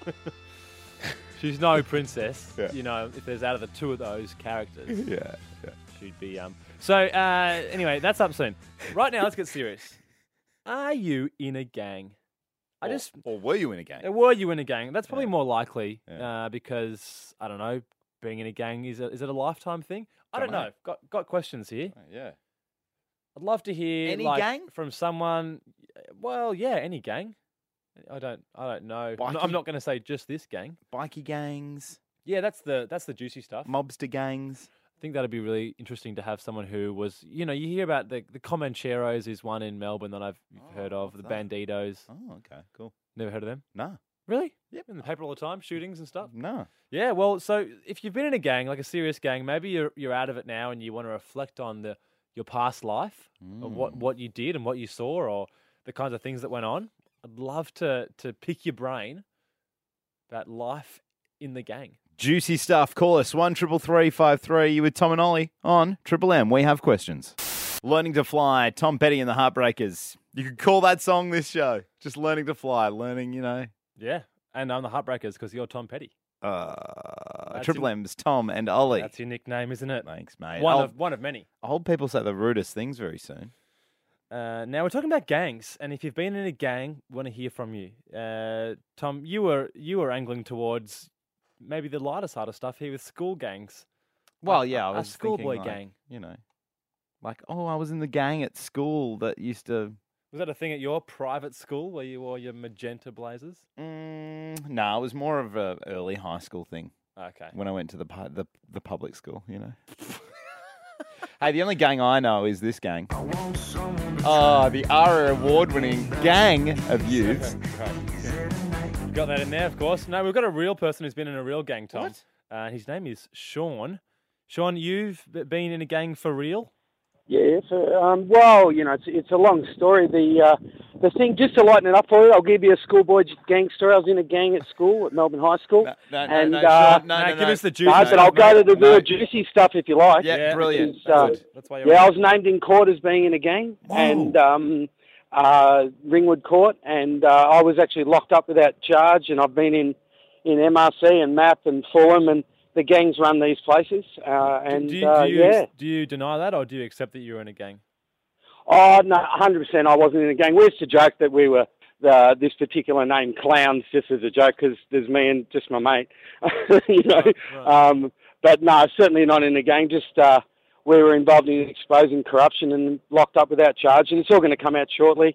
She's no princess. Yeah. You know, if there's out of the two of those characters, Yeah. she'd be. So anyway, that's up soon. Right now, let's get serious. Are you in a gang? Or were you in a gang? Were you in a gang? That's probably more likely Yeah. because I don't know. Being in a gang is it a lifetime thing? I don't Dunno. know. Got questions here. Yeah. I'd love to hear Any like, gang? from someone. Well, yeah, any gang. I don't know. I'm not going to say just this gang. Bikie gangs, Yeah, that's the juicy stuff. mobster gangs. I think that'd be really interesting to have someone who was, you hear about the Comancheros is one in Melbourne that I've heard of. The what's that? Bandidos. Oh, okay, cool. Never heard of them. No. Really? Yep. In the paper all the time, shootings and stuff. No. Yeah, well, so if you've been in a gang, like a serious gang, maybe you're out of it now and you want to reflect on your past life of what you did and what you saw or the kinds of things that went on. I'd love to pick your brain about life in the gang. Juicy stuff. Call us 133353. You with Tom and Ollie on Triple M. We have questions. Learning to Fly, Tom Petty and the Heartbreakers. You could call that song this show. Just learning to fly, learning, Yeah, and I'm the Heartbreakers because you're Tom Petty. Triple M's Tom and Ollie. That's your nickname, isn't it? Thanks, mate. One of many. I hope people say the rudest things very soon. Now we're talking about gangs, and if you've been in a gang, we want to hear from you. Tom, you were angling towards maybe the lighter side of stuff here with school gangs. Well, yeah, I a was schoolboy thinking, gang. Like, I was in the gang at school that used to. Was that a thing at your private school where you wore your magenta blazers? No, it was more of a early high school thing. Okay. When I went to the public school, Hey, the only gang I know is this gang. Oh, the ARA award-winning gang of youths. You got that in there, of course. No, we've got a real person who's been in a real gang, Tom. What? His name is Sean. Sean, you've been in a gang for real? Yeah, well, you know, it's a long story. The thing, just to lighten it up for you, I'll give you a schoolboy gang story. I was in a gang at school, at Melbourne High School. No, give us the juicy. No, but I'll go to the real juicy stuff if you like. Yeah, brilliant. Because, That's why you're I was named in court as being in a gang, and Ringwood Court, and I was actually locked up without charge, and I've been in MRC and MAP and Fulham, and the gangs run these places. Do you deny that, or do you accept that you were in a gang? Oh, no, 100% I wasn't in a gang. We used to joke that we were this particular name, Clowns, just as a joke, because there's me and just my mate, you know. Right. But no, certainly not in a gang. Just we were involved in exposing corruption and locked up without charge, and it's all going to come out shortly.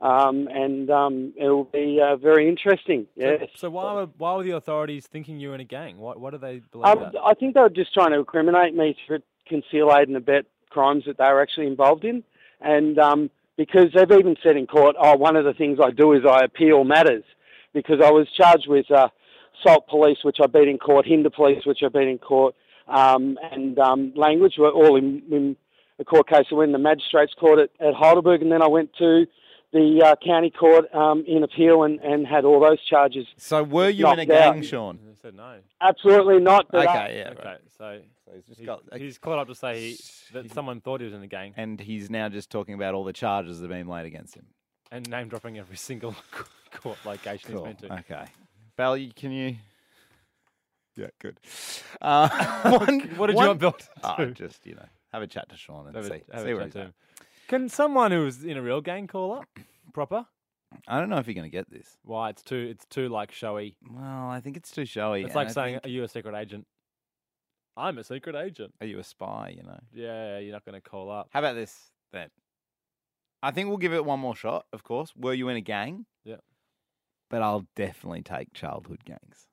It will be very interesting. Yes. So why were the authorities thinking you were in a gang? What do they believe that? I think they were just trying to incriminate me to conceal, aid and abet crimes that they were actually involved in. And because they've even said in court, one of the things I do is I appeal matters, because I was charged with Salt Police, which I beat in court, Hinder Police, which I beat in court, and language were all in a court case. I went in the Magistrates Court at Heidelberg, and then I went to the county court in appeal and had all those charges. So were you in a gang, Sean? I said no. Absolutely not. But, Okay, so he's caught up to say that someone thought he was in the gang. And he's now just talking about all the charges that have been laid against him. And name-dropping every single court location he's been to. Okay. Bal, can you... Yeah, good. What did you want Bill to do? Just, have a chat to Sean and see where he's at. Can someone who was in a real gang call up proper? I don't know if you're going to get this. Why? It's too like showy. Well, I think it's too showy. It's like saying, "Are you a secret agent?" I'm a secret agent. Are you a spy? Yeah, you're not going to call up. How about this then? I think we'll give it one more shot. Of course, were you in a gang? Yeah. But I'll definitely take childhood gangs.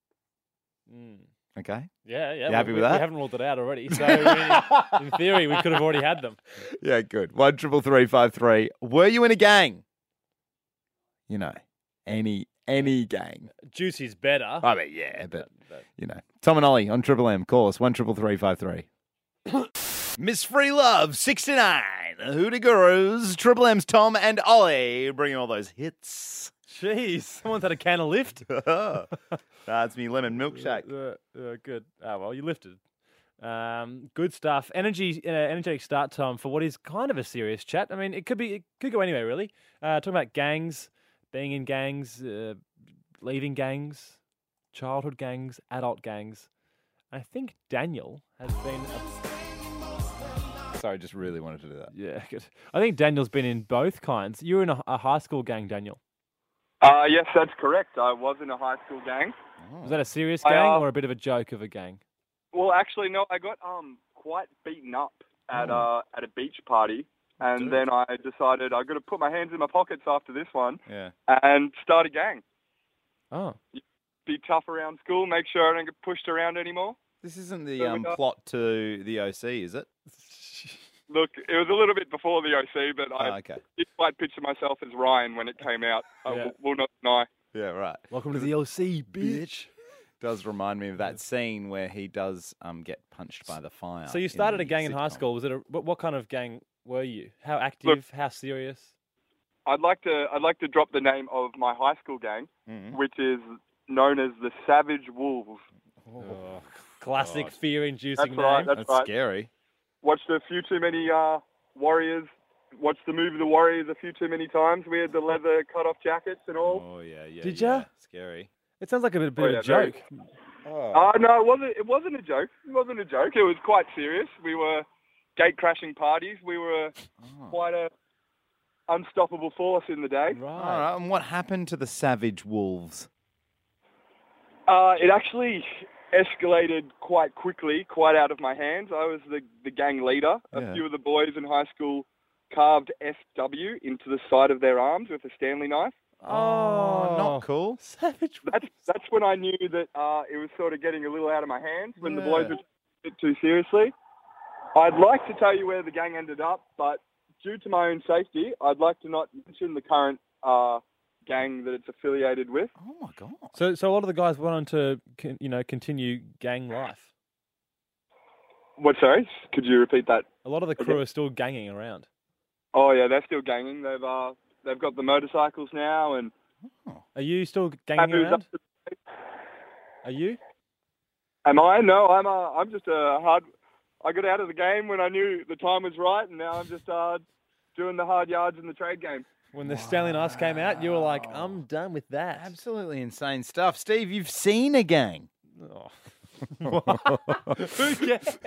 Okay. Yeah. You happy with that? We haven't ruled it out already, so in theory, we could have already had them. Yeah, good. 13353. Were you in a gang? Any gang. Juicy's better. I mean, yeah, but Tom and Ollie on Triple M. Call us 13353. Miss Free Love 69. Hootie Gurus. Triple M's Tom and Ollie bringing all those hits. Jeez, someone's had a can of lift. That's me lemon milkshake. Good. Oh, well, you lifted. Good stuff. Energetic start time for what is kind of a serious chat. I mean, it could go anywhere really. Talking about gangs, being in gangs, leaving gangs, childhood gangs, adult gangs. I think Daniel has been. Sorry, just really wanted to do that. Yeah, good. I think Daniel's been in both kinds. You were in a high school gang, Daniel. Yes, that's correct. I was in a high school gang. Was that a serious gang or a bit of a joke of a gang? Well, actually, no. I got quite beaten up at a beach party, and then I decided I got to put my hands in my pockets after this one, and start a gang. Oh, be tough around school. Make sure I don't get pushed around anymore. This isn't the plot to the OC, is it? Look, it was a little bit before the OC, but I did quite picture myself as Ryan when it came out. I will not deny. Yeah, right. Welcome to the OC, bitch. Does remind me of that scene where he does get punched by the fire. So you started a gang in high school. Was it what kind of gang were you? How active? How serious? I'd like to drop the name of my high school gang, which is known as the Savage Wolves. Oh, classic fear-inducing name. Right, that's right. Scary. Watched a few too many Warriors. Watched the movie The Warriors a few too many times. We had the leather cut-off jackets and all. Oh yeah. Did ya? Scary. It sounds like a bit of a joke. No, it wasn't a joke. It wasn't a joke. It was quite serious. We were gate crashing parties. We were quite a unstoppable force in the day. Right. All right. And what happened to the Savage Wolves? It actually escalated quite quickly, quite out of my hands. I was the gang leader. A few of the boys in high school carved FW into the side of their arms with a Stanley knife. Oh, not cool. Savage. That's when I knew that it was sort of getting a little out of my hands, when the boys were taking it too seriously. I'd like to tell you where the gang ended up, but due to my own safety, I'd like to not mention the current gang that it's affiliated with. Oh my god! So a lot of the guys went on to continue gang life. What? Sorry, could you repeat that? A lot of the crew are still ganging around. Oh yeah, they're still ganging. They've got the motorcycles now, and Are you still ganging around? Are you? Am I? No, I'm just a hard. I got out of the game when I knew the time was right, and now I'm just doing the hard yards in the trade game. When the Stanley Nice came out, you were like, I'm done with that. Absolutely insane stuff. Steve, you've seen a gang. Oh. Who cares?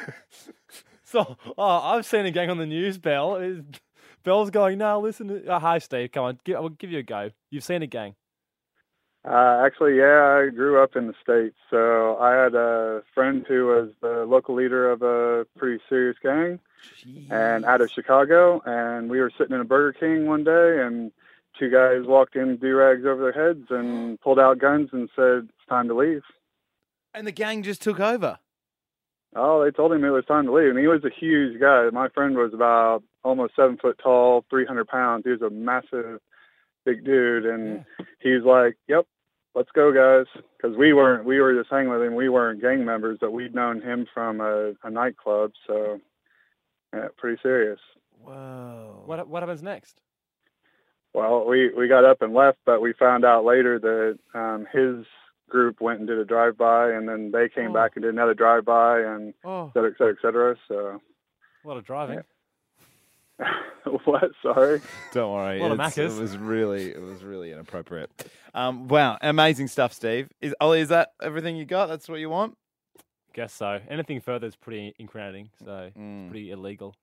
So, I've seen a gang on the news, Bell. Bell's going, no, listen to... hi, Steve, come on, I'll give you a go. You've seen a gang. Actually, yeah, I grew up in the States, so I had a friend who was the local leader of a pretty serious gang and out of Chicago, and we were sitting in a Burger King one day, and two guys walked in, do-rags over their heads, and pulled out guns and said, it's time to leave. And the gang just took over? Oh, they told him it was time to leave, and he was a huge guy. My friend was about almost 7 foot tall, 300 pounds. He was a massive, big dude, and he's like, yep, let's go, guys. Because we were just hanging with him. We weren't gang members, but we'd known him from a nightclub, so yeah, pretty serious. Whoa. What happens next? Well, we got up and left, but we found out later that his group went and did a drive-by, and then they came back and did another drive-by, and et cetera, et cetera, et cetera. So a lot of driving. Yeah. What? Sorry. Don't worry. A lot of Maccas. It was really inappropriate. Wow, amazing stuff, Steve. Ollie, is that everything you got? That's what you want? Guess so. Anything further is pretty incriminating, so it's pretty illegal.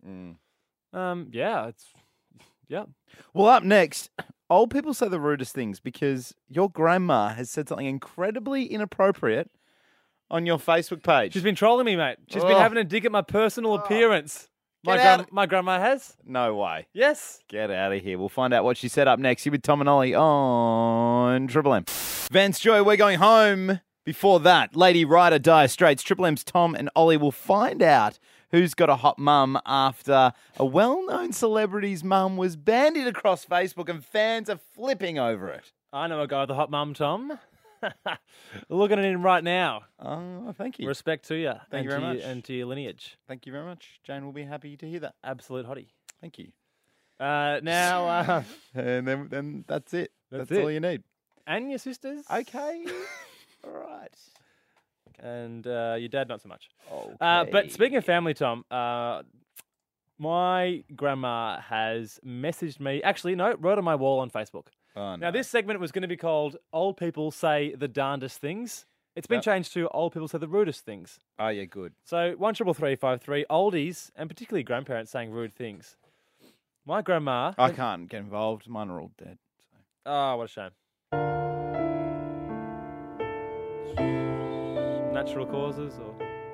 Yeah. Well, up next, old people say the rudest things because your grandma has said something incredibly inappropriate on your Facebook page. She's been trolling me, mate. She's been having a dig at my personal appearance. My grandma has. No way. Yes. Get out of here. We'll find out what she said up next. Here with Tom and Ollie on Triple M. Vance Joy, we're going home. Before that, Lady Ryder, Dire Straits, Triple M's Tom and Ollie will find out who's got a hot mum after a well-known celebrity's mum was bandied across Facebook and fans are flipping over it. I know a guy with a hot mum, Tom. Looking at him right now. Oh, thank you. Respect to you. Thank you very much. And to your lineage. Thank you very much. Jane will be happy to hear that. Absolute hottie. Thank you. Now... and then that's it. That's it. all you need. And your sisters. Okay. All right. And your dad, not so much. Okay. But speaking of family, Tom, my grandma has messaged me. Actually, no, wrote on my wall on Facebook. Oh, no. Now, this segment was going to be called Old People Say the Darndest Things. It's been changed to Old People Say the Rudest Things. Oh, yeah, good. So 133353, oldies, and particularly grandparents saying rude things. My grandma... I can't get involved. Mine are all dead. So. Oh, what a shame. Natural causes, or...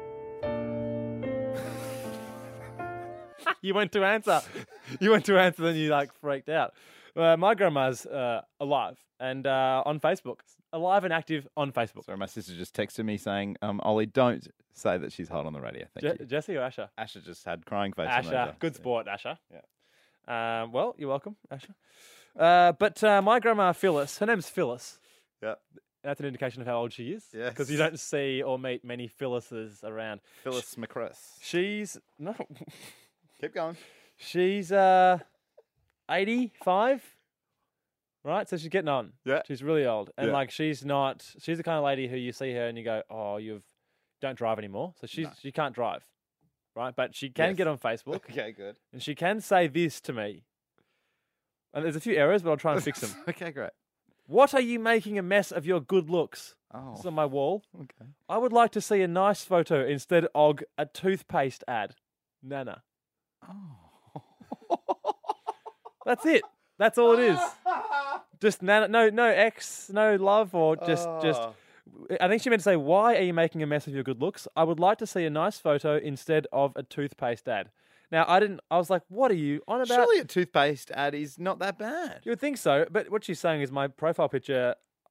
You went to answer. Then you, freaked out. My grandma's alive and on Facebook. Alive and active on Facebook. Sorry, my sister just texted me saying, Ollie, don't say that she's hot on the radio. Thank you. Jesse or Asher? Asher just had crying face. Asher. Good sport, Asher. Yeah. Well, you're welcome, Asher. But my grandma, Phyllis, her name's Phyllis. Yeah. That's an indication of how old she is. Yes. Because you don't see or meet many Phyllises around. Phyllis McCress. She's... No. Keep going. She's 85, right? So she's getting on. Yeah. She's really old. And, Yeah. she's the kind of lady who you see her and you go, oh, don't drive anymore. So she can't drive, right? But she can get on Facebook. Okay, good. And she can say this to me. And there's a few errors, but I'll try and fix them. Okay, great. What are you making a mess of your good looks? Oh. This is on my wall. Okay. I would like to see a nice photo instead of a toothpaste ad. Nana. Oh. That's it. That's all it is. Just Nana. No X, no love, or just. I think she meant to say, why are you making a mess of your good looks? I would like to see a nice photo instead of a toothpaste ad. Now, I was like, what are you on about? Surely a toothpaste ad is not that bad. You would think so, but what she's saying is my profile picture,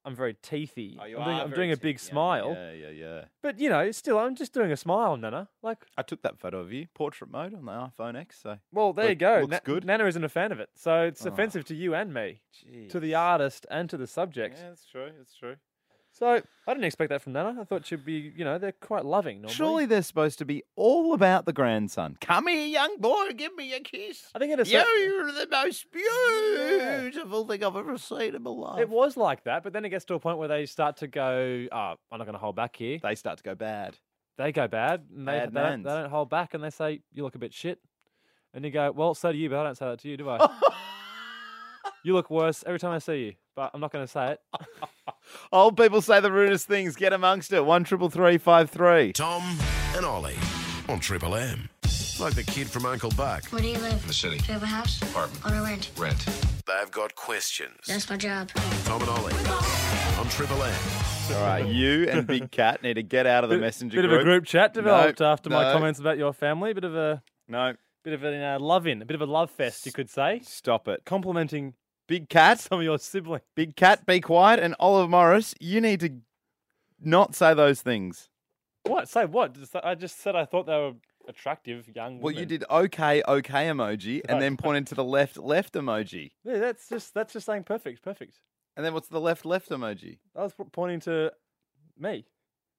I'm very teethy. you I'm are doing very a big teethy, smile. Yeah. But still, I'm just doing a smile, Nana. Like, I took that photo of you, portrait mode on the iPhone X. So well, there you go. Looks good. Nana isn't a fan of it, so it's Oh. offensive to you and me, Jeez. to the artist and to the subject. Yeah, that's true. That's true. So I didn't expect that from Nana. I thought she'd be, they're quite loving normally. Surely they're supposed to be all about the grandson. Come here, young boy, give me a kiss. I think it is. You're the most beautiful thing I've ever seen in my life. It was like that, but then it gets to a point where they start to go, oh, I'm not going to hold back here. They start to go bad. They go bad, and Bad they mans. don't hold back, and they say, you look a bit shit. And you go, well, so do you, but I don't say that to you, do I? You look worse every time I see you, but I'm not going to say it. Old people say the rudest things. Get amongst it. 133353. Tom and Ollie on Triple M. Like the kid from Uncle Buck. Where do you live? In the city. Do you have a house? Apartment. Own or rent? Rent. They've got questions. That's my job. Tom and Ollie on Triple M. All right, you and Big Cat need to get out of the messenger Bit group. of a group chat developed after my no. comments about your family. Bit of a love-in, a bit of a love fest, you could say. Stop it. Complimenting Big Cat. some of your siblings. Big Cat, be quiet. And Oliver Morris, you need to not say those things. What? Say what? I just said I thought they were attractive young Well, women. you did okay emoji and then pointed to the left emoji. Yeah, that's just saying perfect. And then what's the left emoji? I was pointing to me.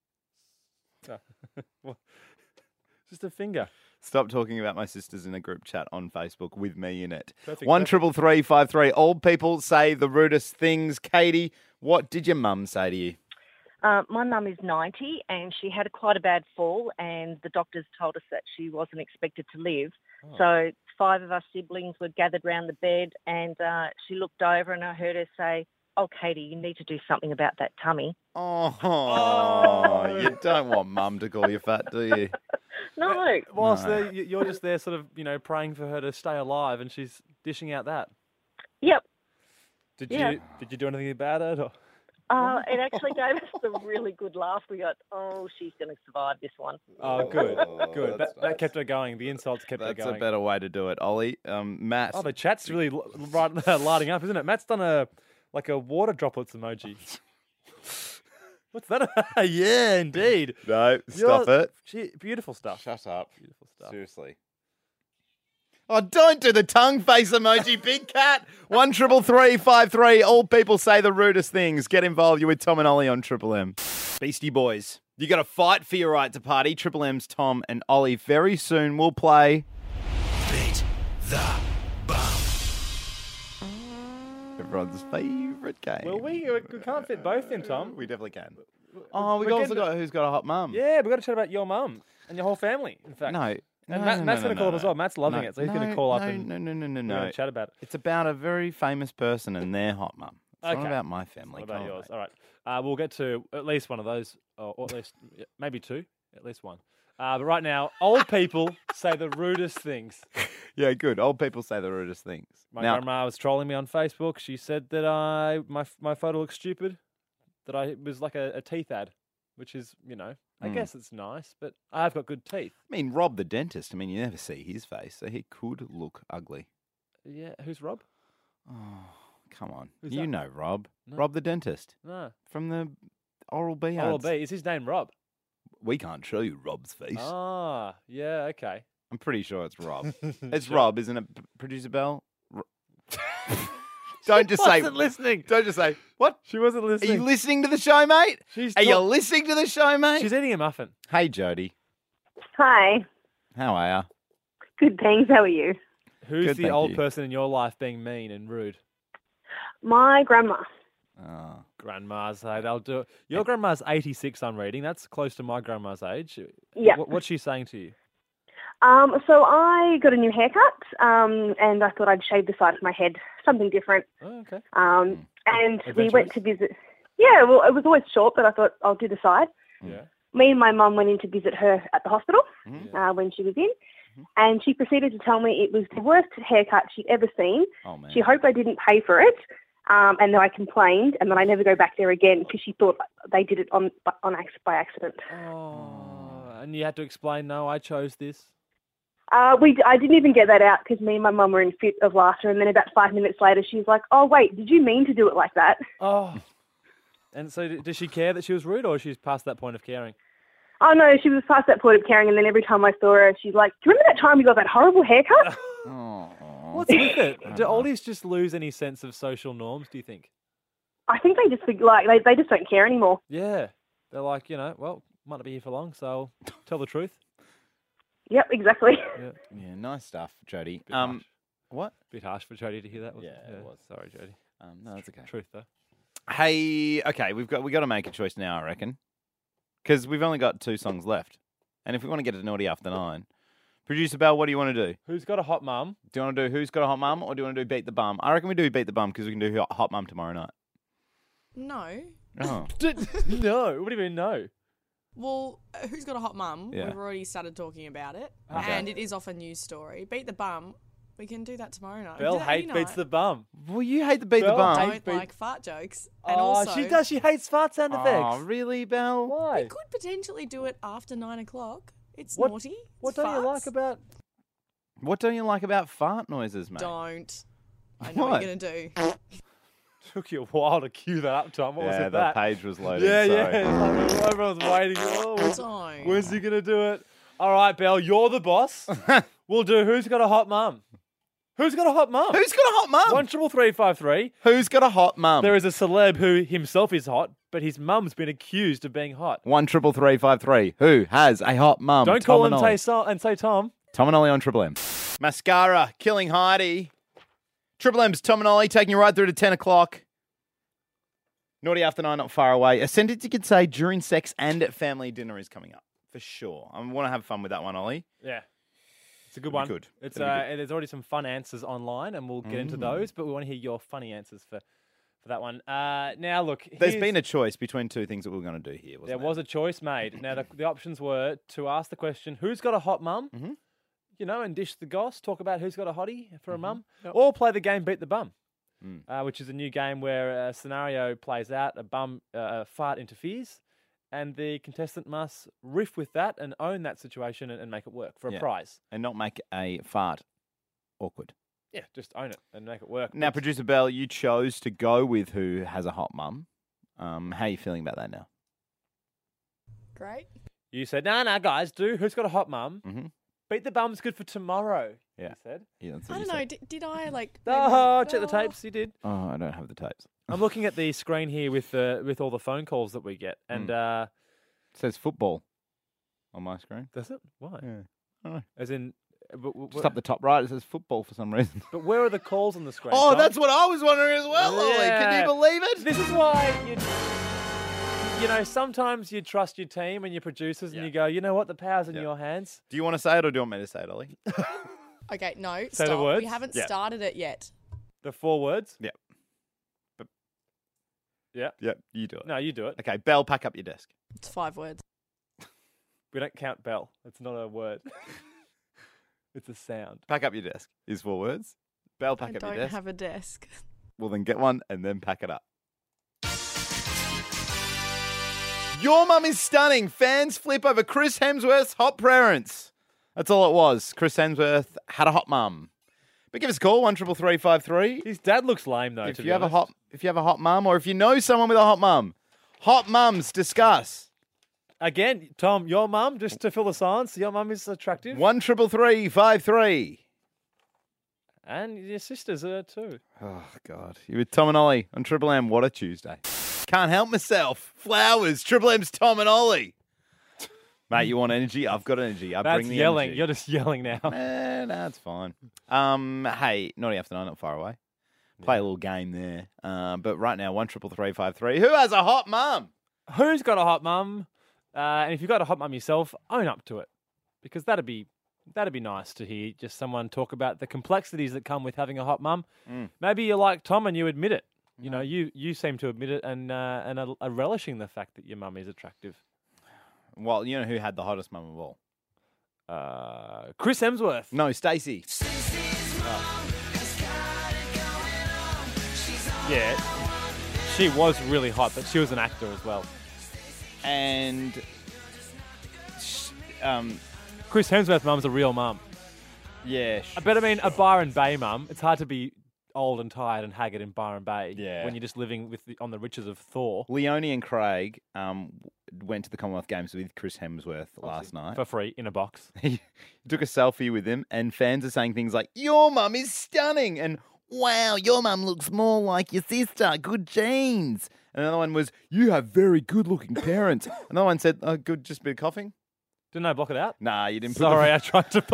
Oh. Well, just a finger. Stop talking about my sisters in a group chat on Facebook with me in it. Perfect, 133353. Old people say the rudest things. Katie, what did your mum say to you? My mum is 90 and she had quite a bad fall and the doctors told us that she wasn't expected to live. Oh. So 5 of us siblings were gathered round the bed and she looked over and I heard her say, "Oh, Katie, you need to do something about that tummy." Oh, you don't want mum to call you fat, do you? No. Whilst No. you're just there sort of, praying for her to stay alive and she's dishing out that. Yep. Did Yeah. you do anything about it? Or? It actually gave us a really good laugh. We got, "Oh, she's going to survive this one." Oh, good, good. that's That kept her going. The insults kept her That's going. a better way to do it, Ollie. Matt. Oh, the chat's really lighting up, isn't it? Matt's done a water droplets emoji. What's that? Yeah, indeed. No, stop it. Beautiful stuff. Shut up. Beautiful stuff. Seriously. Oh, don't do the tongue face emoji, Big Cat. 133353. All people say the rudest things. Get involved. You're with Tom and Ollie on Triple M. Beastie Boys. You got to fight for your right to party. Triple M's Tom and Ollie. Very soon we'll play Beat the everyone's favourite game. Well, we can't fit both in, Tom. We definitely can. Oh, we've We're also getting- got Who's Got a Hot Mum. Yeah, we've got to chat about your mum and your whole family, in fact. No. And Matt's going to call up as well. Matt's loving it, so he's going to call up and No. we're going to chat about it. It's about a very famous person and their hot mum. It's Okay. not about my family. What about Come on, yours? mate. All right. We'll get to at least one of those, or at least maybe 2, at least 1. But right now, old people say the rudest things. Yeah, good. Old people say the rudest things. My Now, grandma was trolling me on Facebook. She said that my photo looks stupid, that I was like a teeth ad, which is, I guess it's nice, but I have got good teeth. I mean, Rob the dentist, I mean, you never see his face, so he could look ugly. Yeah, who's Rob? Oh, come on. Who's You that? know Rob. No. Rob the dentist. No. From the Oral-B ads. Oral-B. Is his name Rob? We can't show you Rob's face. Ah, yeah, okay. I'm pretty sure it's Rob. It's Sure. Rob, isn't it, Producer Bell? Don't just say... wasn't listening. Don't just say, what? She wasn't Are listening. you listening to the show, mate? Are you listening to the show, mate? She's eating a muffin. Hey, Jody. Hi. How are you? Good, thanks. How are you? Who's Good, the thank old you. person in your life being mean and rude? My grandma. Oh. Grandma's, hey, they'll do it. Your grandma's 86, I'm reading. That's close to my grandma's age. Yeah. What's she saying to you? So I got a new haircut, and I thought I'd shave the side of my head, something different. Oh, okay. And we went to visit. Yeah, well, it was always short, but I thought I'll do the side. Yeah. Me and my mum went in to visit her at the hospital when she was in, and she proceeded to tell me it was the worst haircut she'd ever seen. Oh, man. She hoped I didn't pay for it, and then I complained, and then I never go back there again because she thought they did it by accident. Oh, and you had to explain, no, I chose this. I didn't even get that out because me and my mum were in fit of laughter, and then about 5 minutes later, she's like, "Oh wait, did you mean to do it like that?" Oh, And so does she care that she was rude, or she's past that point of caring? Oh no, she was past that point of caring, and then every time I saw her, she's like, "Do you remember that time you got that horrible haircut?" What's with it? Do oldies just lose any sense of social norms, do you think? I think they just think, like they just don't care anymore. Yeah. They're like, well, might not be here for long, so I'll tell the truth. Yep, exactly. Yeah, nice stuff, Jody. Harsh. What? Bit harsh for Jody to hear that. Wasn't Yeah, it was. Sorry, Jody. No, that's okay. Truth though. Hey, okay, we got to make a choice now, I reckon, because we've only got 2 songs left, and if we want to get to Naughty After 9, Producer Bell, what do you want to do? Who's got a hot mum? Do you want to do Who's Got a Hot Mum, or do you want to do Beat the Bum? I reckon we do Beat the Bum because we can do Hot Mum tomorrow night. No. Oh. No. What do you mean no? Well, Who's Got a Hot Mum? Yeah. We've already started talking about it, Okay. and it is off a news story. Beat the Bum. We can do that tomorrow night. Belle Do that any hates Beats night. the Bum. Well, you hate the Beat the Belle Bum. Don't like fart jokes. And Oh, also, she does. She hates fart sound effects. Oh, really, Belle? Why? we could potentially do it after 9 o'clock. It's What- naughty. What don't you like about? What don't you like about fart noises, mate? Don't. I know what you're going to do. Took you a while to cue that up, Tom. What was Yeah, it? the That page was loading. Yeah, sorry. yeah. It's like everyone's waiting. Oh, Don't. when's he gonna do it? All right, Belle, you're the boss. We'll do Who's Got a Hot Mum. Who's got a hot mum? Who's got a hot mum? 13353. Who's got a hot mum? There is a celeb who himself is hot, but his mum's been accused of being hot. 13353. Who has a hot mum? Don't Tom call and him Ollie. and say Tom. Tom and Ollie on Triple M. Mascara, killing Heidi. Triple M's Tom and Ollie taking you right through to 10 o'clock. Naughty After 9, not far away. A sentence you could say during sex and at family dinner is coming up, for sure. I want to have fun with that one, Ollie. Yeah. It's a good That'd be one. good. It's That'd be there's already some fun answers online, and we'll get into those. But we want to hear your funny answers for that one. Now, look, There's been a choice between two things that we we're going to do here, there wasn't was a choice made. Now, the options were to ask the question, "Who's got a hot mum?" Mm-hmm. You know, and dish the goss, talk about who's got a hottie for a mum, or play the game Beat the Bum, which is a new game where a scenario plays out, a fart interferes, and the contestant must riff with that and own that situation and make it work for a Yeah. prize. And not make a fart awkward. Yeah, just own it and make it work. Now, Producer Bell, you chose to go with who has a hot mum. How are you feeling about that now? Great. You said, no, guys, do who's got a hot mum? Mm-hmm. Beat the Bum's good for tomorrow. Yeah. You said. Yeah, that's what I you don't know. said. Did I like? Oh, maybe- check the tapes. You did. Oh, I don't have the tapes. I'm looking at the screen here with all the phone calls that we get, and It says football on my screen. does it? Why? Yeah. I don't know. As in, Just up the top right, it says football for some reason. But where are the calls on the screen? Oh, Tom? that's what I was wondering as well, Ollie. Can Yeah. you believe it? This is why you know, sometimes you trust your team and your producers, and you go, you know what, the power's in your hands. Do you want to say it or do you want me to say it, Ollie? Okay, no. Say stop. the words? We haven't Yeah. started it yet. The 4 words. Yeah. Yeah. Yep, you do it. No, you do it. Okay, Bell, pack up your desk. It's 5 words. We don't count bell. It's not a word. It's a sound. Pack up your desk is 4 words. Bell, I pack up don't your desk. have a desk. Well, then get one and then pack it up. Your mum is stunning. Fans flip over Chris Hemsworth's hot parents. That's all it was. Chris Hemsworth had a hot mum. But give us a call, 13353. His dad looks lame though. If you have a hot mum, or if you know someone with a hot mum, hot mums discuss. Again, Tom, your mum, just to fill the silence, your mum is attractive. 13353. And your sisters are too. Oh, God. You with Tom and Ollie on Triple M. What a Tuesday. Can't help myself. Flowers. Triple M's Tom and Ollie. Mate, you want energy? I've got energy. I That's bring the yelling. energy. You're just yelling now. Nah, it's fine. Hey, Naughty After 9, not far away. Play a little game there. But right now, 13353. Who has a hot mum? Who's got a hot mum? And if you've got a hot mum yourself, own up to it. Because that'd be nice to hear just someone talk about the complexities that come with having a hot mum. Maybe you're like Tom and you admit it. You know, you seem to admit it and are relishing the fact that your mum is attractive. Well, you know who had the hottest mum of all? Chris Hemsworth. No, Stacey. Yeah, she was really hot, but she was an actor as well. And Chris Hemsworth's mum's a real mum. yeah. I mean, a Byron Bay mum, it's hard to be old and tired and haggard in Byron Bay. Yeah. When you're just living on the riches of Thor. Leone and Craig went to the Commonwealth Games with Chris Hemsworth last night. For free, in a box. He took a selfie with him, and fans are saying things like, "Your mum is stunning," and "Wow, your mum looks more like your sister. Good genes." And another one was, "You have very good-looking parents." Another one said, "Oh, good, just a bit of coughing." Didn't I block it out? Nah, you didn't. Sorry, I tried to.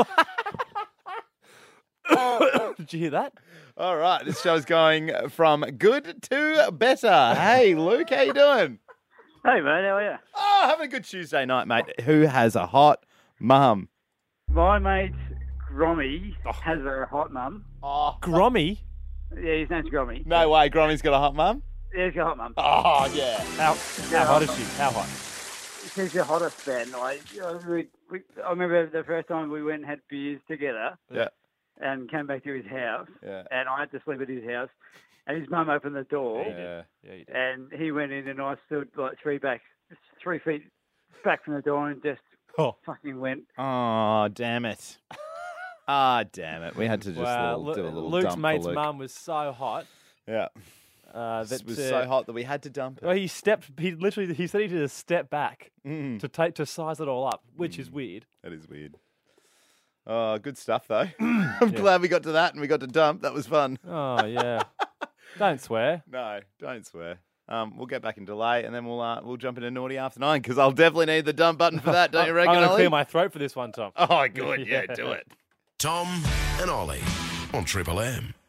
Did you hear that? All right, this show's going from good to better. Hey, Luke, how you doing? Hey, mate, how are you? Oh, having a good Tuesday night, mate. Who has a hot mum? My mate Grommy has a hot mum. Oh, Grommy? Yeah, his name's Grommy. No way, Grommy's got a hot mum? Yeah, he's got a hot mum. Oh, yeah. How hot is she? How hot? She's the hottest, man. Like, I remember the first time we went and had beers together. Yeah. And came back to his house. Yeah. And I had to sleep at his house. And his mum opened the door. Yeah, you did. And he went in, and I stood like 3 feet back from the door, and just fucking went. Oh, damn it. Damn it. We had to just do a little Luke's dump for mate's Luke. mum was so hot. Yeah. That was so hot that we had to dump it. Well, he said he did a step back to size it all up, which is weird. That is weird. Oh, good stuff, though. I'm glad we got to that and we got to dump. That was fun. Oh, yeah. Don't swear. No, don't swear. We'll get back in delay and then we'll jump into Naughty After 9 because I'll definitely need the dump button for that, don't you reckon, I'm going to Ollie? clear my throat for this one, Tom. Oh, good. Yeah, do it. Tom and Ollie on Triple M.